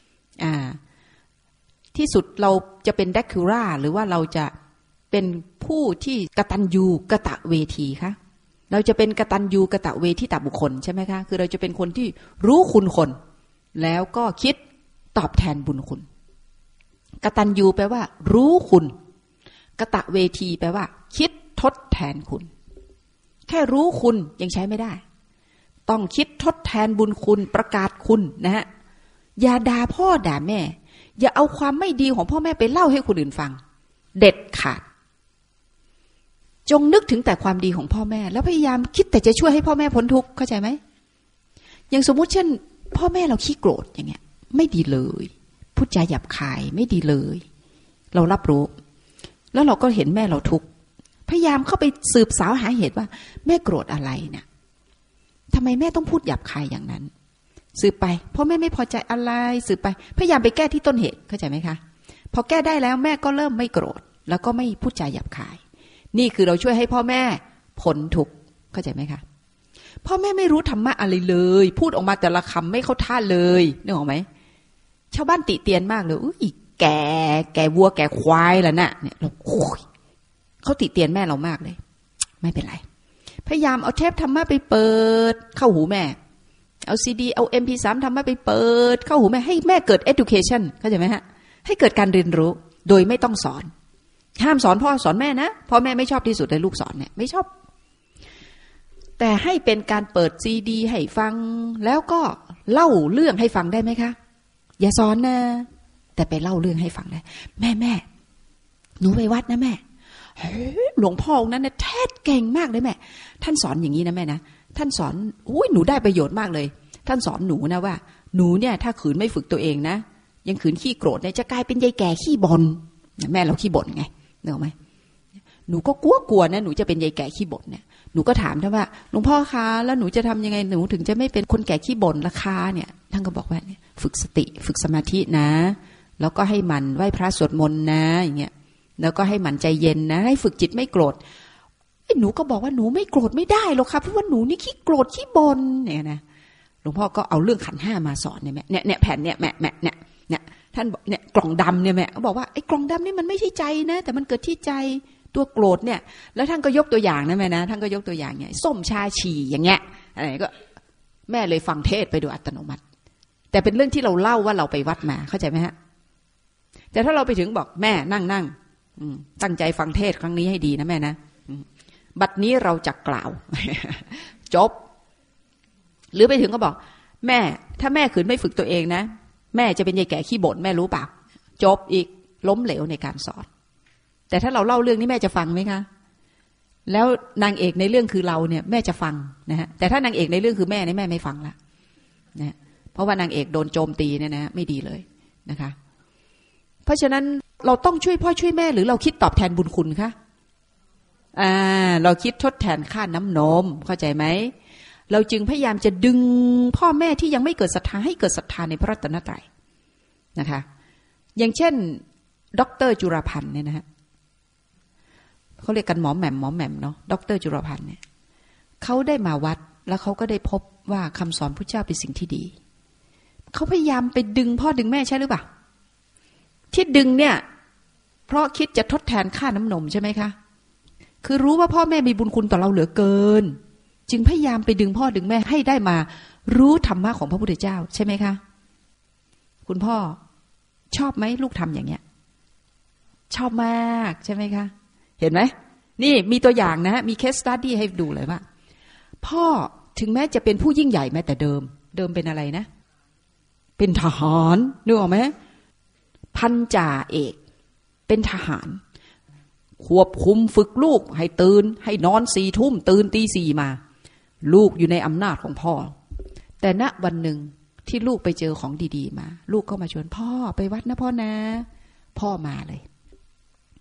ที่สุดเราจะเป็นแดคูล่าหรือว่าเราจะเป็นผู้ที่กตัญญูกตเวทีคะเราจะเป็นกตัญญูกตเวทีตบุคคลใช่ไหมคะคือเราจะเป็นคนที่รู้คุณคนแล้วก็คิดตอบแทนบุญคุณกตัญญูแปลว่ารู้คุณกตเวทีแปลว่าคิดทดแทนคุณแค่รู้คุณยังใช้ไม่ได้ต้องคิดทดแทนบุญคุณประกาศคุณนะฮะอย่าด่าพ่อด่าแม่อย่าเอาความไม่ดีของพ่อแม่ไปเล่าให้คนอื่นฟังเด็ดขาดจงนึกถึงแต่ความดีของพ่อแม่แล้วพยายามคิดแต่จะช่วยให้พ่อแม่พ้นทุกข์เข้าใจไหมอย่างสมมุติเช่นพ่อแม่เราขี้โกรธอย่างเงี้ยไม่ดีเลยพูดจาหยาบคายไม่ดีเลยเรารับรู้แล้วเราก็เห็นแม่เราทุกข์พยายามเข้าไปสืบสาวหาเหตุว่าแม่โกรธอะไรเนี่ยทำไมแม่ต้องพูดหยาบคายอย่างนั้นสืบไปพ่อแม่ไม่พอใจอะไรสืบไปพยายามไปแก้ที่ต้นเหตุเข้าใจไหมคะพอแก้ได้แล้วแม่ก็เริ่มไม่โกรธแล้วก็ไม่พูดจาหยาบคายนี่คือเราช่วยให้พ่อแม่พ้นทุกข์เข้าใจไหมคะพ่อแม่ไม่รู้ธรรมะอะไรเลยพูดออกมาแต่ละคำไม่เข้าท่าเลยนึกออกไหมชาวบ้านติเตียนมากเลยอุ้ยแก่วัวแก่ควายแล้วน่ะเนี่ยเราโอ้ยเขาติเตียนแม่เรามากเลยไม่เป็นไรพยายามเอาเทปธรรมะไปเปิดเข้าหูแม่เอาซีดีเอา MP3 ธรรมะไปเปิดเข้าหูแม่ให้แม่เกิด education เข้าใจไหมฮะให้เกิดการเรียนรู้โดยไม่ต้องสอนห้ามสอนพ่อสอนแม่นะพ่อแม่ไม่ชอบที่สุดเลยลูกสอนเนี่ยไม่ชอบแต่ให้เป็นการเปิดซีดีให้ฟังแล้วก็เล่าเรื่องให้ฟังได้ไหมคะอย่าสอนนะแต่ไปเล่าเรื่องให้ฟังได้แม่หนูไปวัดนะแม่หลวงพ่อองค์นั้นเนี่ยเทศเก่งมากเลยแม่ท่านสอนอย่างนี้นะแม่นะท่านสอนอุ้ยหนูได้ประโยชน์มากเลยท่านสอนหนูนะว่าหนูเนี่ยถ้าขืนไม่ฝึกตัวเองนะยังขืนขี้โกรธเนี่ยจะกลายเป็นยายแก่ขี้บ่นแม่เราขี้บ่นไงนึกออกไหมหนูก็กลัวนะหนูจะเป็นยายแก่ขี้บ่นเนี่ยหนูก็ถามท่านว่าหลวงพ่อคะแล้วหนูจะทำยังไงหนูถึงจะไม่เป็นคนแก่ขี้บ่นราคาเนี่ยท่านก็บอกว่าเนี่ยฝึกสติฝึกสมาธินะแล้วก็ให้มันไหว้พระสวดมนต์นะอย่างเงี้ยแล้วก็ให้มันใจเย็นนะให้ฝึกจิตไม่โกรธหนูก็บอกว่าหนูไม่โกรธไม่ได้หรอกค่ะเพราะว่าหนูนี่ขี้โกรธขี้บ่นเนี่ยนะหลวงพ่อก็เอาเรื่องขันธ์5มาสอนเนี่ยแม่เนี่ยแผ่นเนี่ยแม่เนี่ยท่านบอกเนี่ยกล่องดำเนี่ยแม่ก็บอกว่าไอ้กล่องดำนี่มันไม่ใช่ใจนะแต่มันเกิดที่ใจตัวโกรธเนี่ยแล้วท่านก็ยกตัวอย่างนะแม่นะท่านก็ยกตัวอย่างเนี่ยส้มชาฉี่อย่างเงี้ยอะไรก็แม่เลยฟังเทศไปโดยอัตโนมัติแต่เป็นเรื่องที่เราเล่าว่าเราไปวัดมาเข้าใจไหมฮะแต่ถ้าเราไปถึงบอกแม่นั่งตั้งใจฟังเทศครั้งนี้ให้ดีนะแม่นะบัดนี้เราจะกล่าวจบหรือไปถึงก็บอกแม่ถ้าแม่ขืนไม่ฝึกตัวเองนะแม่จะเป็นยายแก่ขี้บ่นแม่รู้เปล่าจบอีกล้มเหลวในการสอนแต่ถ้าเราเล่าเรื่องนี้แม่จะฟังไหมคะแล้วนางเอกในเรื่องคือเราเนี่ยแม่จะฟังนะฮะแต่ถ้านางเอกในเรื่องคือแม่เนี่ยแม่ไม่ฟังละนะเพราะว่านางเอกโดนโจมตีเนี่ยนะไม่ดีเลยนะคะเพราะฉะนั้นเราต้องช่วยพ่อช่วยแม่หรือเราคิดตอบแทนบุญคุณคะเราคิดทดแทนค่าน้ำนมเข้าใจไหมเราจึงพยายามจะดึงพ่อแม่ที่ยังไม่เกิดศรัทธาให้เกิดศรัทธาในพระรัตนตรัยนะคะอย่างเช่นดร.จุฬาภัณฑ์เนี่ยนะฮะเขาเรียกกันหมอแหม่มเนาะดร.จุฬาภัณฑ์เนี่ยเขาได้มาวัดแล้วเขาก็ได้พบว่าคำสอนพระเจ้าเป็นสิ่งที่ดีเขาพยายามไปดึงพ่อดึงแม่ใช่หรือเปล่าที่ดึงเนี่ยเพราะคิดจะทดแทนค่าน้ำนมใช่ไหมคะคือรู้ว่าพ่อแม่มีบุญคุณต่อเราเหลือเกินจึงพยายามไปดึงพ่อดึงแม่ให้ได้มารู้ธรรมะของพระพุทธเจ้าใช่ไหมคะคุณพ่อชอบไหมลูกทำอย่างเงี้ยชอบมากใช่ไหมคะเห็นไหมนี่มีตัวอย่างนะมี case study ให้ดูเลยว่าพ่อถึงแม้จะเป็นผู้ยิ่งใหญ่แม้แต่เดิมเป็นอะไรนะเป็นทหารนึกออกไหมพันจ่าเอกเป็นทหารควบคุมฝึกลูกให้ตื่นให้นอน4 ทุ่มตื่นตี 4มาลูกอยู่ในอำนาจของพ่อแต่ณวันหนึ่งที่ลูกไปเจอของดีๆมาลูกก็มาชวนพ่อไปวัดนะพ่อนะพ่อมาเลย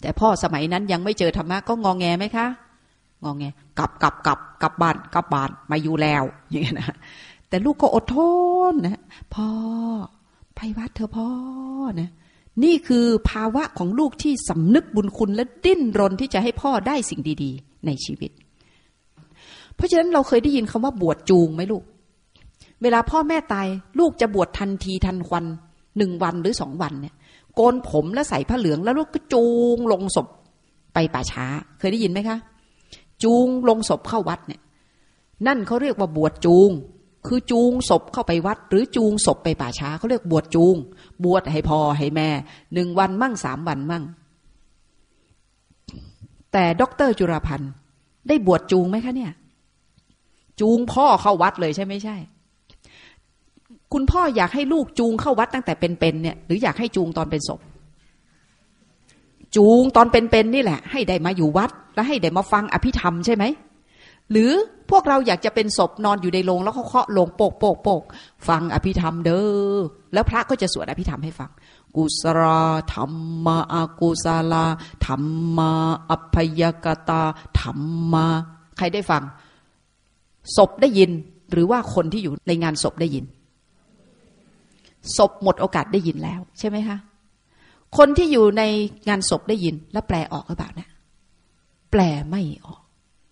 แต่พ่อสมัยนั้นยังไม่เจอธรรมะก็งอแงไหมคะงอแงกลับบ้านมาอยู่แล้วอย่างเงี้ยนะแต่ลูกก็อดทนนะพ่อไปวัดเถอะพ่อนะนี่คือภาวะของลูกที่สำนึกบุญคุณและดิ้นรนที่จะให้พ่อได้สิ่งดีๆในชีวิตเพราะฉะนั้นเราเคยได้ยินคำว่าบวชจูงไหมลูกเวลาพ่อแม่ตายลูกจะบวชทันทีทันควัน1 วันหรือ2 วันเนี่ยโกนผมแล้วใส่ผ้าเหลืองแล้วลูกก็จูงลงศพไปป่าช้าเคยได้ยินไหมคะจูงลงศพเข้าวัดเนี่ยนั่นเขาเรียกว่าบวชจูงคือจูงศพเข้าไปวัดหรือจูงศพไปป่าช้าเขาเรียกบวชจูงบวชให้พ่อให้แม่1 วันมั่ง3 วันมั่งแต่ดร.จุฬาภัณฑ์ได้บวชจูงไหมคะเนี่ยจูงพ่อเข้าวัดเลยใช่ไม่ใช่คุณพ่ออยากให้ลูกจูงเข้าวัดตั้งแต่เป็นๆเนี่ยหรืออยากให้จูงตอนเป็นศพจูงตอนเป็นๆนี่แหละให้ได้มาอยู่วัดและให้ได้มาฟังอภิธรรมใช่ไหมหรือพวกเราอยากจะเป็นศพนอนอยู่ในโรงแล้วเขาเคาะโลงโปกฟังอภิธรรมเด้อแล้วพระก็จะสวดอภิธรรมให้ฟังกุศลธรรมะอกุศลธรรมะอัพยกตาธรรมะใครได้ฟังศพได้ยินหรือว่าคนที่อยู่ในงานศพได้ยินศพหมดโอกาสได้ยินแล้วใช่ไหมคะคนที่อยู่ในงานศพได้ยินแล้วแปลออกหรือเปล่านะแปลไม่ออก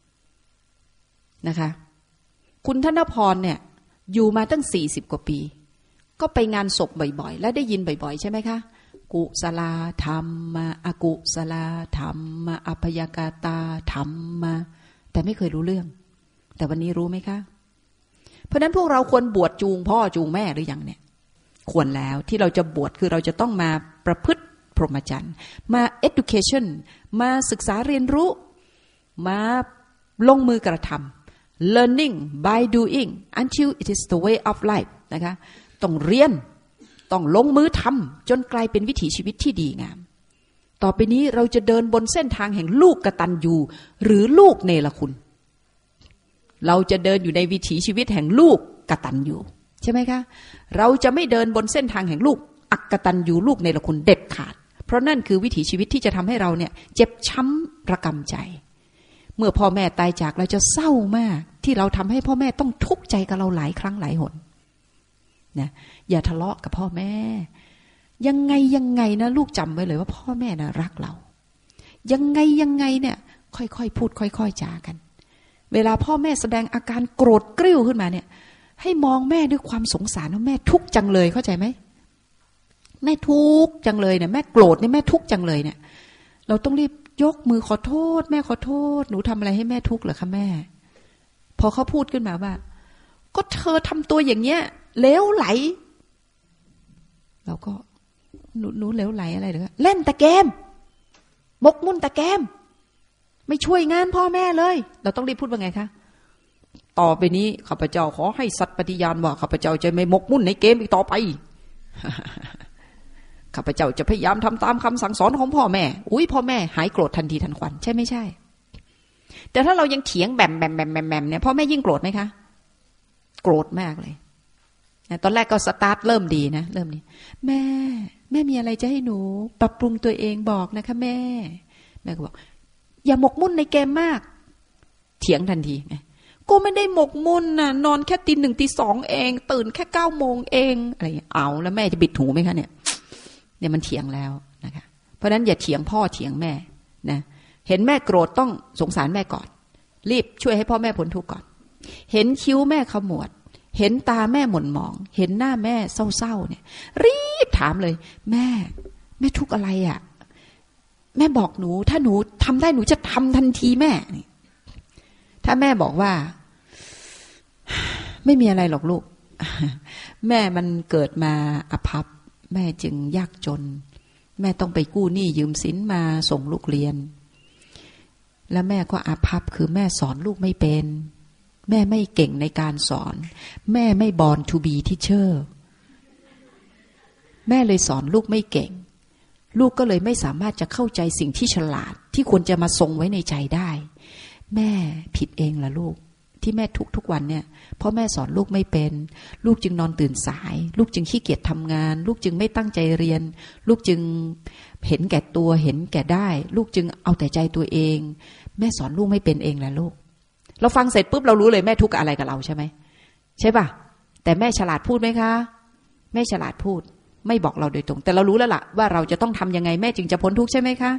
นะคะคุณธนพรเนี่ยอยู่มาตั้ง40 กว่าปีก็ไปงานศพบ่อยๆและได้ยินบ่อยๆใช่ไหมคะกุศลธรรมะอกุศลธรรมะอัพยกตาธรรมะแต่ไม่เคยรู้เรื่องแต่วันนี้รู้ไหมคะเพราะนั้นพวกเราควรบวชจูงพ่อจูงแม่หรือยังเนี่ยควรแล้วที่เราจะบวชคือเราจะต้องมาประพฤติพรหมจรรย์มา education มาศึกษาเรียนรู้มาลงมือกระทำ learning by doing until it is the way of life นะคะต้องเรียนต้องลงมือทำจนกลายเป็นวิถีชีวิตที่ดีงามต่อไปนี้เราจะเดินบนเส้นทางแห่งลูกกตัญญูหรือลูกเนรคุณเราจะเดินอยู่ในวิถีชีวิตแห่งลูกกตัญญูใช่ไหมคะเราจะไม่เดินบนเส้นทางแห่งลูกอักตัญญูลูกเนรคุณเด็ดขาดเพราะนั่นคือวิถีชีวิตที่จะทำให้เราเนี่ยเจ็บช้ำระกำใจเมื่อพ่อแม่ตายจากเราจะเศร้ามากที่เราทำให้พ่อแม่ต้องทุกข์ใจกับเราหลายครั้งหลายหนนะอย่าทะเลาะกับพ่อแม่ยังไงนะลูกจำไว้เลยว่าพ่อแม่นะรักเรายังไงเนี่ยค่อยๆพูดค่อยๆจากันเวลาพ่อแม่แสดงอาการโกรธกริ้วขึ้นมาเนี่ยให้มองแม่ด้วยความสงสารว่าแม่ทุกข์จังเลยเข้าใจไหมแม่ทุกข์จังเลยเนี่ยแม่โกรธเนี่ยแม่ทุกข์จังเลยเนี่ยเราต้องรีบยกมือขอโทษแม่ขอโทษหนูทำอะไรให้แม่ทุกข์เหรอคะแม่พอเขาพูดขึ้นมาว่าก็เธอทำตัวอย่างเงี้ยเลวไหลเราก็หนูเลวไหลอะไรเหรอเล่นแต่เกมมกมุ่นแต่เกมไม่ช่วยงานพ่อแม่เลยเราต้องรีบพูดว่าไงคะต่อไปนี้ข้าพเจ้าขอให้สัตย์ปฏิญาณว่าข้าพเจ้าจะไม่มกมุ่นในเกมอีกต่อไป ข้าพเจ้าจะพยายามทำตามคำสั่งสอนของพ่อแม่พ่อแม่หายโกรธทันทีทันควันใช่ไม่ใช่แต่ถ้าเรายังเถียงแบมเนี่ยพ่อแม่ยิ่งโกรธไหมคะโกรธมากเลยตอนแรกก็สตาร์ทเริ่มดีนะเริ่มดีแม่มีอะไรจะให้หนูปรับปรุงตัวเองบอกนะคะแม่ก็บอกอย่าหมกมุ่นในเกมมากเถียงทันทีไงก็ไม่ได้หมกมุ่นน่ะนอนแค่ตี 1 ตี 2เองตื่นแค่9 โมงเองอะไรเอาแล้วแม่จะบิดหูไหมคะเนี่ยมันเถียงแล้วนะคะเพราะนั้นอย่าเถียงพ่อเถียงแม่นะเห็นแม่โกรธต้องสงสารแม่ก่อนรีบช่วยให้พ่อแม่พ้นทุกข์ก่อนเห็นคิ้วแม่ขมวดเห็นตาแม่หม่นหมองเห็นหน้าแม่เศร้าๆเนี่ยรีบถามเลยแม่ทุกข์อะไรอ่ะแม่บอกหนูถ้าหนูทำได้หนูจะทำทันทีแม่ถ้าแม่บอกว่าไม่มีอะไรหรอกลูกแม่มันเกิดมาอภัพแม่จึงยากจนแม่ต้องไปกู้หนี้ยืมสินมาส่งลูกเรียนแล้วแม่ก็อาภัพคือแม่สอนลูกไม่เป็นแม่ไม่เก่งในการสอนแม่ไม่born to be teacher แม่เลยสอนลูกไม่เก่งลูกก็เลยไม่สามารถจะเข้าใจสิ่งที่ฉลาดที่ควรจะมาทรงไว้ในใจได้แม่ผิดเองล่ะลูกที่แม่ทุกวันเนี่ยเพราะแม่สอนลูกไม่เป็นลูกจึงนอนตื่นสายลูกจึงขี้เกียจทำงานลูกจึงไม่ตั้งใจเรียนลูกจึงเห็นแก่ตัวเห็นแก่ได้ลูกจึงเอาแต่ใจตัวเองแม่สอนลูกไม่เป็นเองแหละลูกเราฟังเสร็จปุ๊บเรารู้เลยแม่ทุกข์อะไรกับเราใช่ไหมใช่ป่ะแต่แม่ฉลาดพูดไหมคะแม่ฉลาดพูดไม่บอกเราโดยตรงแต่เรารู้แล้วล่ะว่าเราจะต้องทำยังไงแม่จึงจะพ้นทุกข์ใช่ไหมคะ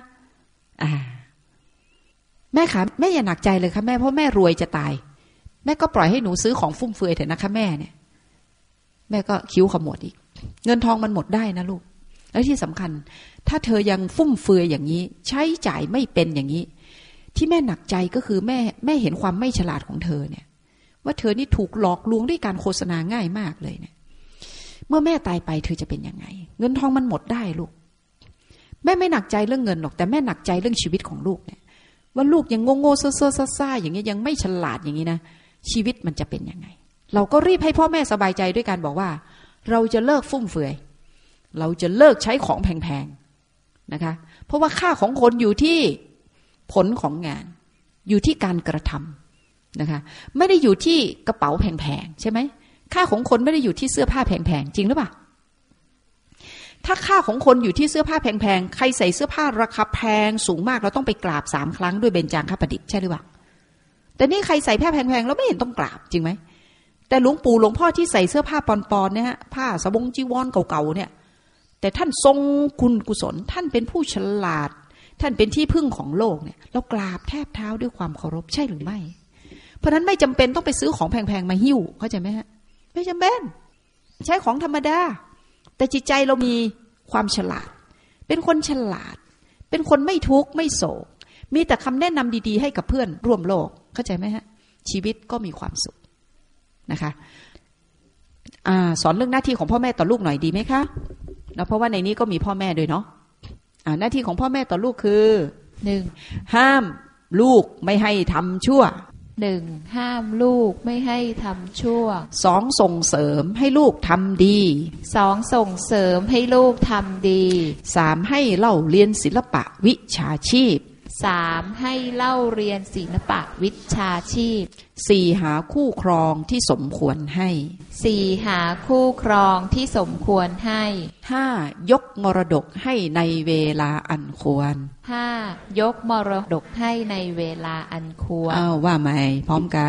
แม่คะแม่อย่าหนักใจเลยค่ะแม่เพราะแม่รวยจะตายแม่ก็ปล่อยให้หนูซื้อของฟุ่มเฟือยเถอะนะคะแม่เนี่ยแม่ก็คิ้วขมวดอีกเงินทองมันหมดได้นะลูกแล้วที่สำคัญถ้าเธอยังฟุ่มเฟือยอย่างนี้ใช้จ่ายไม่เป็นอย่างนี้ที่แม่หนักใจก็คือแม่เห็นความไม่ฉลาดของเธอเนี่ยว่าเธอนี่ถูกหลอกลวงด้วยการโฆษณาง่ายมากเลยเนี่ยเมื่อแม่ตายไปเธอจะเป็นยังไงเงินทองมันหมดได้ลูกแม่ไม่หนักใจเรื่องเงินหรอกแต่แม่หนักใจเรื่องชีวิตของลูกเนี่ยว่าลูกยังโง่ๆเซ่อๆซ่าๆอย่างนี้ยังไม่ฉลาดอย่างนี้นะชีวิตมันจะเป็นยังไงเราก็รีบให้พ่อแม่สบายใจด้วยการบอกว่าเราจะเลิกฟุ่มเฟือยเราจะเลิกใช้ของแพงๆนะคะเพราะว่าค่าของคนอยู่ที่ผลของงานอยู่ที่การกระทำนะคะไม่ได้อยู่ที่กระเป๋าแพงๆใช่ไหมค่าของคนไม่ได้อยู่ที่เสื้อผ้าแพงๆจริงหรือเปล่าถ้าค่าของคนอยู่ที่เสื้อผ้าแพงๆใครใส่เสื้อผ้าราคาแพงสูงมากเราต้องไปกราบ3 ครั้งด้วยเบญจางคประดิษฐ์ใช่หรือเปล่าแต่นี่ใครใส่ผ้าแพงๆเราไม่เห็นต้องกราบจริงไหมแต่หลวงปู่หลวงพ่อที่ใส่เสื้อผ้าปอนๆเนี่ยฮะผ้าสบงจีวรเก่าๆเนี่ยแต่ท่านทรงคุณกุศลท่านเป็นผู้ฉลาดท่านเป็นที่พึ่งของโลกเนี่ยเรากราบแทบเท้าด้วยความเคารพใช่หรือไม่เพราะนั้นไม่จำเป็นต้องไปซื้อของแพงๆมาหิ้วเข้าใจไหมฮะไม่จำเป็นใช้ของธรรมดาแต่จิตใจเรามีความฉลาดเป็นคนฉลาดเป็นคนไม่ทุกข์ไม่โศกมีแต่คำแนะนำดีๆให้กับเพื่อนร่วมโลกเข้าใจไหมฮะชีวิตก็มีความสุขนะคะสอนเรื่องหน้าที่ของพ่อแม่ต่อลูกหน่อยดีไหมคะแล้วเพราะว่าในนี้ก็มีพ่อแม่ด้วยเนาะหน้าที่ของพ่อแม่ต่อลูกคือ 1. ห้ามลูกไม่ให้ทำชั่ว 1. ห้ามลูกไม่ให้ทำชั่ว 2. ส่งเสริมให้ลูกทำดี 2. ส่งเสริมให้ลูกทำดี 3. ให้เล่าเรียนศิลปะวิชาชีพ 3. ให้เล่าเรียนศิลปะวิชาชีพ 4. หาคู่ครองที่สมควรให้ 4. หาคู่ครองที่สมควรให้ 5. ยกมรดกให้ในเวลาอันควร 5. ยกมรดกให้ในเวลาอันควรว่าไหมพร้อมกัน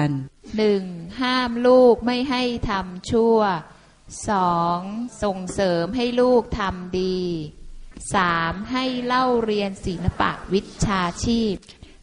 1. ห้ามลูกไม่ให้ทำชั่ว 2. ส่งเสริมให้ลูกทำดี 3. ให้เล่าเรียนศิลปะวิชาชีพ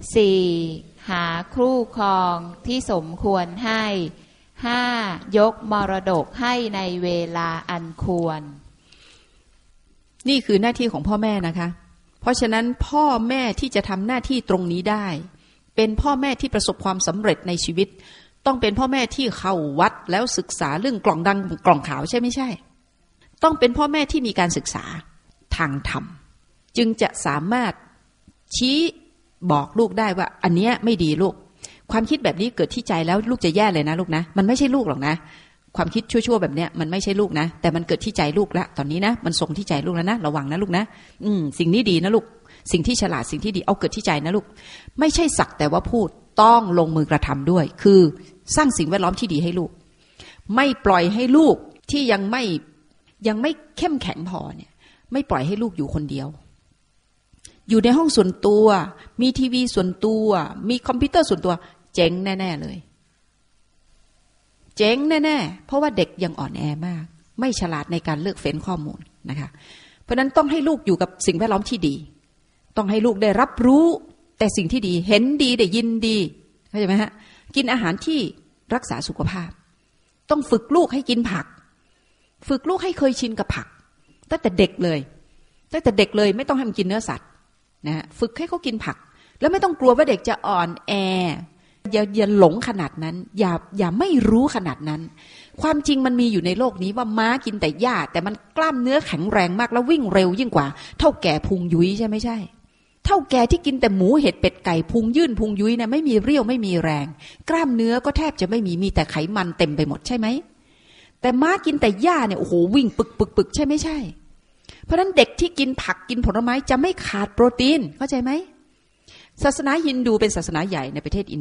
4. หาคู่ครองที่สมควรให้ 5. ยกมรดกให้ในเวลาอันควรนี่คือหน้าที่ของพ่อแม่นะคะเพราะฉะนั้นพ่อแม่ที่จะทำหน้าที่ตรงนี้ได้เป็นพ่อแม่ที่ประสบความสำเร็จในชีวิตต้องเป็นพ่อแม่ที่เข้าวัดแล้วศึกษาเรื่องกล่องดังกล่องขาวใช่ไม่ใช่ต้องเป็นพ่อแม่ที่มีการศึกษาทางธรรมจึงจะสามารถชี้บอกลูกได้ว่าอันเนี้ยไม่ดีลูกความคิดแบบนี้เกิดที่ใจแล้วลูกจะแย่เลยนะลูกนะมันไม่ใช่ลูกหรอกนะความคิดชั่วๆแบบเนี้ยมันไม่ใช่ลูกนะแต่มันเกิดที่ใจลูกแล้วตอนนี้นะมันส่งที่ใจลูกแล้วนะระวังนะลูกนะสิ่งนี้ดีนะลูกสิ่งที่ฉลาดสิ่งที่ดีเอาเกิดที่ใจนะลูกไม่ใช่สักแต่ว่าพูดต้องลงมือกระทำด้วยคือสร้างสิ่งแวดล้อมที่ดีให้ลูกไม่ปล่อยให้ลูกที่ยังไม่เข้มแข็งพอเนี่ยไม่ปล่อยให้ลูกอยู่คนเดียวอยู่ในห้องส่วนตัวมีทีวีส่วนตัวมีคอมพิวเตอร์ส่วนตัวเจ๊งแน่ๆเลยเจ๊งแน่ๆเพราะว่าเด็กยังอ่อนแอมากไม่ฉลาดในการเลือกเฟ้นข้อมูลนะคะเพราะนั้นต้องให้ลูกอยู่กับสิ่งแวดล้อมที่ดีต้องให้ลูกได้รับรู้แต่สิ่งที่ดีเห็นดีได้ยินดีเข้าใจไหมฮะกินอาหารที่รักษาสุขภาพต้องฝึกลูกให้กินผักฝึกลูกให้เคยชินกับผักตั้งแต่เด็กเลยไม่ต้องให้มันกินเนื้อสัตว์นะฝึกให้เขากินผักแล้วไม่ต้องกลัวว่าเด็กจะอ่อนแออย่าหลงขนาดนั้นอย่าไม่รู้ขนาดนั้นความจริงมันมีอยู่ในโลกนี้ว่าม้ากินแต่หญ้าแต่มันกล้ามเนื้อแข็งแรงมากแล้ววิ่งเร็วยิ่งกว่าเท่าแก่พุงยุ้ยใช่ไม่ใช่เท่าแก่ที่กินแต่หมูเห็ดเป็ดไก่พุงยื่นพุงยุ้ยนะไม่มีเรี่ยวไม่มีแรงกล้ามเนื้อก็แทบจะไม่มีแต่ไขมันเต็มไปหมดใช่ไหมแต่ม้ากินแต่หญ้าเนี่ยโอ้โหวิ่งปึกใช่ไม่ใช่เพราะฉะนั้นเด็กที่กินผักกินผลไม้จะไม่ขาดโปรตีนเข้าใจไหมศาสนาฮินดูเป็นศาสนาใหญ่ในประเทศอินเดีย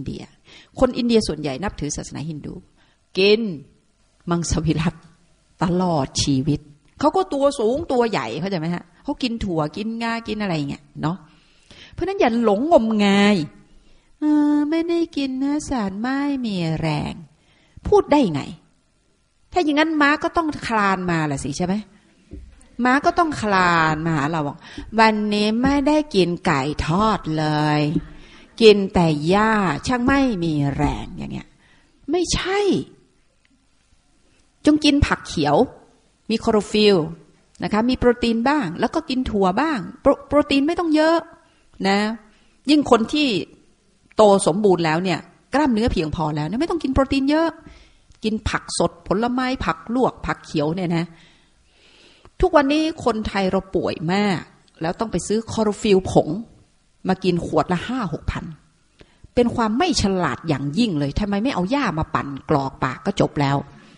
คนอินเดียส่วนใหญ่นับถือศาสนาฮินดูกินมังสวิรัติตลอดชีวิตเขาก็ตัวสูงตัวใหญ่เข้าใจไหมฮะเขากินถั่วกินงากินอะไรเงี้ยเนาะเพราะนั้นอย่าหลงงมงายไม่ได้กินเนื้อสัตว์ไม่มีแรงพูดได้ไงถ้าอย่างนั้นม้าก็ต้องคลานมาแหละสิใช่ไหมม้าก็ต้องคลานมาหาเราบอกวันนี้ไม่ได้กินไก่ทอดเลยกินแต่หญ้าช่างไม่มีแรงอย่างเงี้ยไม่ใช่จงกินผักเขียวมีคลอโรฟิลนะคะมีโปรตีนบ้างแล้วก็กินถั่วบ้างโปรตีนไม่ต้องเยอะนะยิ่งคนที่โตสมบูรณ์แล้วเนี่ยกล้ามเนื้อเพียงพอแล้วเนี่ยไม่ต้องกินโปรตีนเยอะกินผักสดผลไม้ผักลวกผักเขียวเนี่ยนะทุกวันนี้คนไทยเราป่วยมากแล้วต้องไปซื้อคลอโรฟิลผงมากินขวดละ5-6 พันเป็นความไม่ฉลาดอย่างยิ่งเลยทำไมไม่เอาหญ้ามาปั่นกรอกปากก็จบแล้ว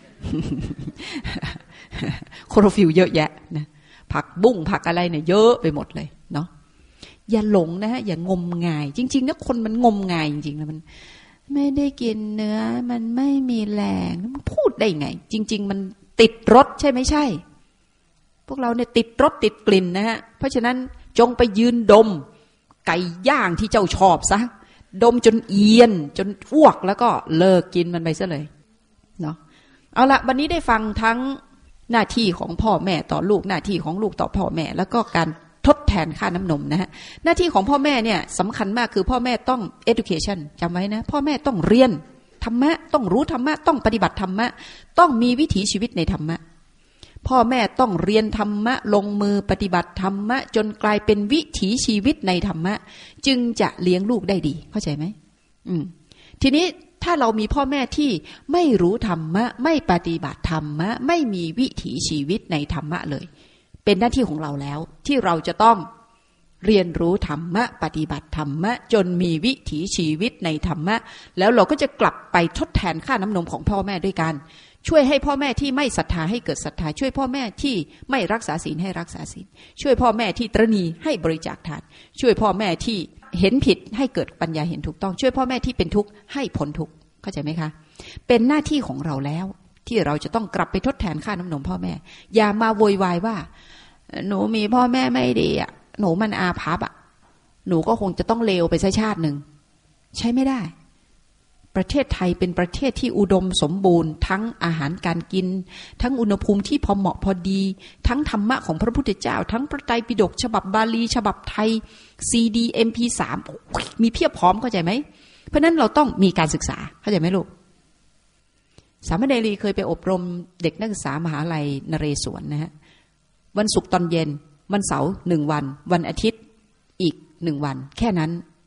คลอโรฟิลเยอะแยะนะผักบุ้งผักอะไรเนี่ยเยอะไปหมดเลยเนาะอย่าหลงนะฮะอย่างงมงายจริงๆนะคนมันงมงายจริงๆแล้วมันไม่ได้กินเนื้อมันไม่มีแรงมันพูดได้ไงจริงๆมันติดรสใช่ไม่ใช่พวกเราเนี่ยติดรสติดกลิ่นนะฮะเพราะฉะนั้นจงไปยืนดมไก่ย่างที่เจ้าชอบซะดมจนเอียนจนอ้วกแล้วก็เลิกกินมันไปซะเลยเนาะเอาละวันนี้ได้ฟังทั้งหน้าที่ของพ่อแม่ต่อลูกหน้าที่ของลูกต่อพ่อแม่แล้วก็การทดแทนค่าน้ำนมนะฮะหน้าที่ของพ่อแม่เนี่ยสำคัญมากคือพ่อแม่ต้อง education จำไว้นะพ่อแม่ต้องเรียนธรรมะต้องรู้ธรรมะต้องปฏิบัติธรรมะต้องมีวิถีชีวิตในธรรมะพ่อแม่ต้องเรียนธรรมะลงมือปฏิบัติธรรมะจนกลายเป็นวิถีชีวิตในธรรมะจึงจะเลี้ยงลูกได้ดีเข้าใจไหมทีนี้ถ้าเรามีพ่อแม่ที่ไม่รู้ธรรมะไม่ปฏิบัติธรรมะไม่มีวิถีชีวิตในธรรมะเลยเป็นหน้าที่ของเราแล้วที่เราจะต้องเรียนรู้ธรรมะปฏิบัติธรรมะจนมีวิถีชีวิตในธรรมะแล้วเราก็จะกลับไปทดแทนค่าน้ำนมของพ่อแม่ด้วยกันช่วยให้พ่อแม่ที่ไม่ศรัทธาให้เกิดศรัทธาช่วยพ่อแม่ที่ไม่รักษาศีลให้รักษาศีลช่วยพ่อแม่ที่ตระหนี่ให้บริจาคทานช่วยพ่อแม่ที่เห็นผิดให้เกิดปัญญาเห็นถูกต้องช่วยพ่อแม่ที่เป็นทุกข์ให้พ้นทุกข์เข้าใจไหมคะเป็นหน้าที่ของเราแล้วที่เราจะต้องกลับไปทดแทนค่าน้ำนมพ่อแม่อย่ามาโวยวายว่าหนูมีพ่อแม่ไม่ดีอ่ะหนูมันอาภัพอ่ะหนูก็คงจะต้องเลวไปชาติหนึ่งใช้ไม่ได้ประเทศไทยเป็นประเทศที่อุดมสมบูรณ์ทั้งอาหารการกินทั้งอุณหภูมิที่พอเหมาะพอดีทั้งธรรมะของพระพุทธเจ้าทั้งพระไตรปิฎกฉบับบาลีฉบับไทย CD MP3 มีเพียบพร้อมเข้าใจไหมเพราะนั้นเราต้องมีการศึกษาเข้าใจไหมลูกสามเณรีเคยไปอบรมเด็กนักศึกษามหาลัยนเรศวรนะฮะวันศุกร์ตอนเย็นวันเสาร์1 วันวันอาทิตย์อีก1 วันแค่นั้น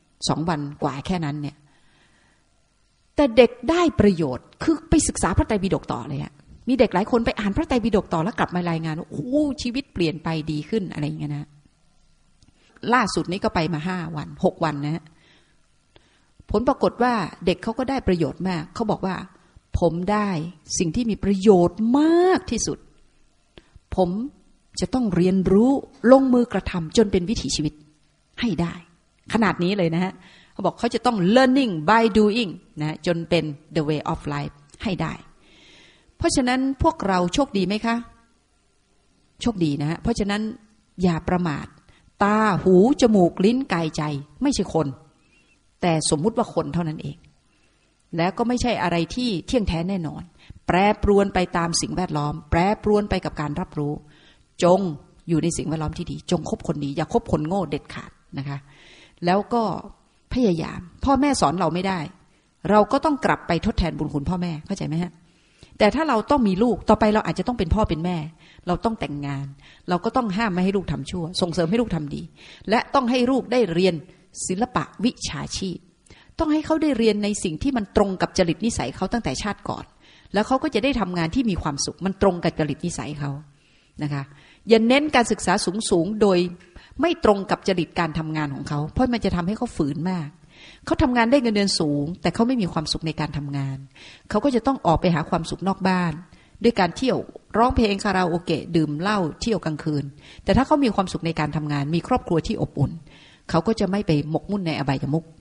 2 วันกว่าแค่นั้นเนี่ยแต่เด็กได้ประโยชน์คือไปศึกษาพระไตรปิฎกต่อเลยอะมีเด็กหลายคนไปอ่านพระไตรปิฎกต่อแล้วกลับมารายงานว่าโอ้ชีวิตเปลี่ยนไปดีขึ้นอะไรอย่างเงี้ยนะล่าสุดนี้ก็ไปมา5 วัน6 วันนะฮะผลปรากฏว่าเด็กเขาก็ได้ประโยชน์มากเขาบอกว่าผมได้สิ่งที่มีประโยชน์มากที่สุดผมจะต้องเรียนรู้ลงมือกระทำจนเป็นวิถีชีวิตให้ได้ขนาดนี้เลยนะฮะเขาบอกเขาจะต้อง learning by doing นะจนเป็น the way of life ให้ได้เพราะฉะนั้นพวกเราโชคดีไหมคะโชคดีนะฮะเพราะฉะนั้นอย่าประมาทตาหูจมูกลิ้นกายใจไม่ใช่คนแต่สมมุติว่าคนเท่านั้นเองแล้วก็ไม่ใช่อะไรที่เที่ยงแท้แน่นอนแปรปรวนไปตามสิ่งแวดล้อมแปรปรวนไปกับการรับรู้จงอยู่ในสิ่งแวดล้อมที่ดีจงคบคนดีอย่าคบคนโง่เด็ดขาดนะคะแล้วก็พยายามพ่อแม่สอนเราไม่ได้เราก็ต้องกลับไปทดแทนบุญคุณพ่อแม่เข้าใจไหมฮะแต่ถ้าเราต้องมีลูกต่อไปเราอาจจะต้องเป็นพ่อเป็นแม่เราต้องแต่งงานเราก็ต้องห้ามไม่ให้ลูกทำชั่วส่งเสริมให้ลูกทำดีและต้องให้ลูกได้เรียนศิลปะวิชาชีพต้องให้เขาได้เรียนในสิ่งที่มันตรงกับจริตนิสัยเขาตั้งแต่ชาติก่อนแล้วเขาก็จะได้ทำงานที่มีความสุขมันตรงกับจริตนิสัยเขานะคะอย่าเน้นการศึกษาสูงๆโดยไม่ตรงกับจริตการทำงานของเขาเพราะมันจะทำให้เขาฝืนมากเขาทำงานได้เงินเดือนสูงแต่เขาไม่มีความสุขในการทำงานเขาก็จะต้องออกไปหาความสุขนอกบ้านด้วยการเที่ยวร้องเพลงคาราโอเกะดื่มเหล้าเที่ยวกลางคืนแต่ถ้าเขามีความสุขในการทำงานมีครอบครัวที่อบอุ่นเขาก็จะไม่ไปหมกมุ่นในอบายมุข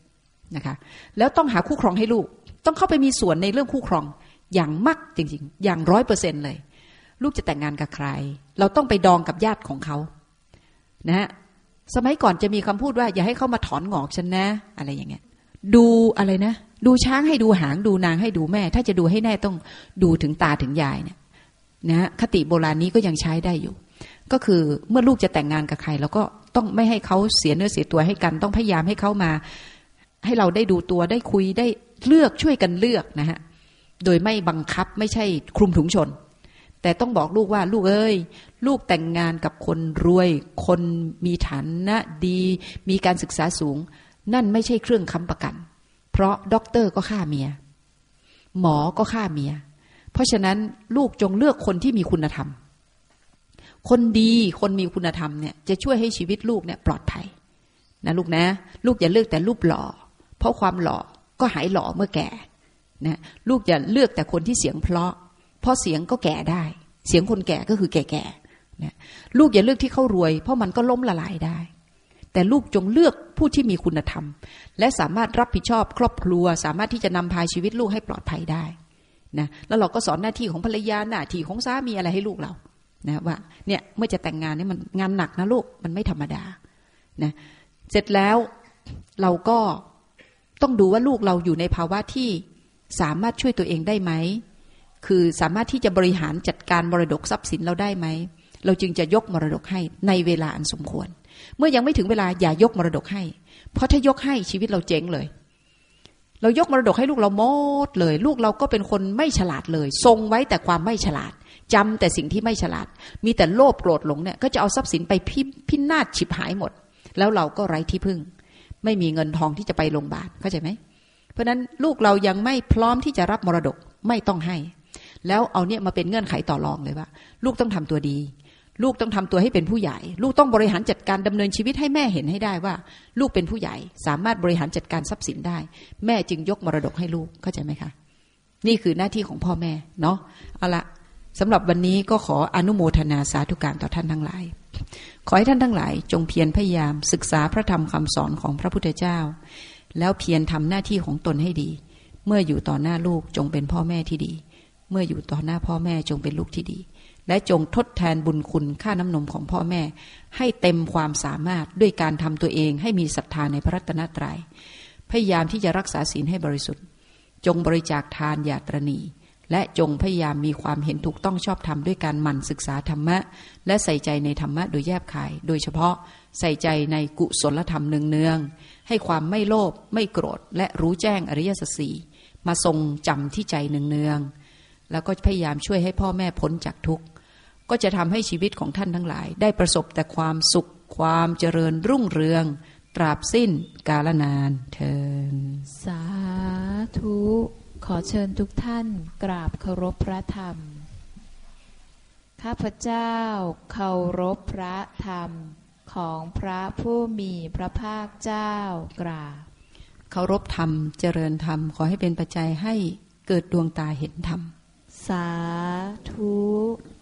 นะคะแล้วต้องหาคู่ครองให้ลูกต้องเข้าไปมีส่วนในเรื่องคู่ครองอย่างมากจริงๆอย่าง 100% เลยลูกจะแต่งงานกับใครเราต้องไปดองกับญาติของเขานะฮะสมัยก่อนจะมีคำพูดว่าอย่าให้เขามาถอนงอกฉันนะอะไรอย่างเงี้ยดูอะไรนะดูช้างให้ดูหางดูนางให้ดูแม่ถ้าจะดูให้แน่ต้องดูถึงตาถึงยายเนี่ยนะคติโบราณนี้ก็ยังใช้ได้อยู่ก็คือเมื่อลูกจะแต่งงานกับใครเราก็ต้องไม่ให้เขาเสียเนื้อเสียตัวให้กันต้องพยายามให้เขามาให้เราได้ดูตัวได้คุยได้เลือกช่วยกันเลือกนะฮะโดยไม่บังคับไม่ใช่คลุมถุงชนแต่ต้องบอกลูกว่าลูกเอ้ยลูกแต่งงานกับคนรวยคนมีฐานะดีมีการศึกษาสูงนั่นไม่ใช่เครื่องค้ำประกันเพราะด็อกเตอร์ก็ฆ่าเมียหมอก็ฆ่าเมียเพราะฉะนั้นลูกจงเลือกคนที่มีคุณธรรมคนดีคนมีคุณธรรมเนี่ยจะช่วยให้ชีวิตลูกเนี่ยปลอดภัยนะลูกนะลูกอย่าเลือกแต่รูปหล่อเพราะความหล่อก็หายหล่อเมื่อแก่นะลูกอย่าเลือกแต่คนที่เสียงเพราะเสียงก็แก่ได้เสียงคนแก่ก็คือแก่ๆนะลูกอย่าเลือกที่เขารวยเพราะมันก็ล้มละลายได้แต่ลูกจงเลือกผู้ที่มีคุณธรรมและสามารถรับผิดชอบครอบครัวสามารถที่จะนำพาชีวิตลูกให้ปลอดภัยได้นะแล้วเราก็สอนหน้าที่ของภรรยาหน้าที่ของสามีอะไรให้ลูกเรานะว่าเนี่ยเมื่อจะแต่งงานเนี่ยมันงานหนักนะลูกมันไม่ธรรมดานะเสร็จแล้วเราก็ต้องดูว่าลูกเราอยู่ในภาวะที่สามารถช่วยตัวเองได้ไหมคือสามารถที่จะบริหารจัดการมรดกทรัพย์สินเราได้ไหมเราจึงจะยกมรดกให้ในเวลาอันสมควรเมื่อยังไม่ถึงเวลาอย่ายกมรดกให้เพราะถ้ายกให้ชีวิตเราเจ๊งเลยเรายกมรดกให้ลูกเราหมดเลยลูกเราก็เป็นคนไม่ฉลาดเลยทรงไว้แต่ความไม่ฉลาดจำแต่สิ่งที่ไม่ฉลาดมีแต่โลภโกรธหลงเนี่ยก็จะเอาทรัพย์สินไปพินาศฉิบหายหมดแล้วเราก็ไร้ที่พึ่งไม่มีเงินทองที่จะไปโรงพยาบาลเข้าใจไหมเพราะนั้นลูกเรายังไม่พร้อมที่จะรับมรดกไม่ต้องให้แล้วเอาเนี่ยมาเป็นเงื่อนไขต่อรองเลยว่าลูกต้องทำตัวดีลูกต้องทำตัวให้เป็นผู้ใหญ่ลูกต้องบริหารจัดการดำเนินชีวิตให้แม่เห็นให้ได้ว่าลูกเป็นผู้ใหญ่สามารถบริหารจัดการทรัพย์สินได้แม่จึงยกมรดกให้ลูกเข้าใจไหมคะนี่คือหน้าที่ของพ่อแม่เนาะเอาละสำหรับวันนี้ก็ขออนุโมทนาสาธุการต่อท่านทั้งหลายขอให้ท่านทั้งหลายจงเพียรพยายามศึกษาพระธรรมคำสอนของพระพุทธเจ้าแล้วเพียรทำหน้าที่ของตนให้ดีเมื่ออยู่ต่อหน้าลูกจงเป็นพ่อแม่ที่ดีเมื่ออยู่ต่อหน้าพ่อแม่จงเป็นลูกที่ดีและจงทดแทนบุญคุณค่าน้ำนมของพ่อแม่ให้เต็มความสามารถด้วยการทำตัวเองให้มีศรัทธาในพระรัตนตรัยพยายามที่จะรักษาศีลให้บริสุทธิ์จงบริจาคทานอย่าตระหนี่และจงพยายามมีความเห็นถูกต้องชอบธรรมด้วยการหมั่นศึกษาธรรมะและใส่ใจในธรรมะโดยแยบคายโดยเฉพาะใส่ใจในกุศลธรรมเนืองๆให้ความไม่โลภไม่โกรธและรู้แจ้งอริยสัจสี่มาทรงจำที่ใจเนืองๆแล้วก็พยายามช่วยให้พ่อแม่พ้นจากทุกข์ก็จะทำให้ชีวิตของท่านทั้งหลายได้ประสบแต่ความสุขความเจริญรุ่งเรืองตราบสิ้นกาลนานเทอญสาธุขอเชิญทุกท่านกราบเคารพพระธรรมข้าพเจ้าเคารพพระธรรมของพระผู้มีพระภาคเจ้ากราบเคารพธรรมเจริญธรรมขอให้เป็นปัจจัยให้เกิดดวงตาเห็นธรรมสาธุ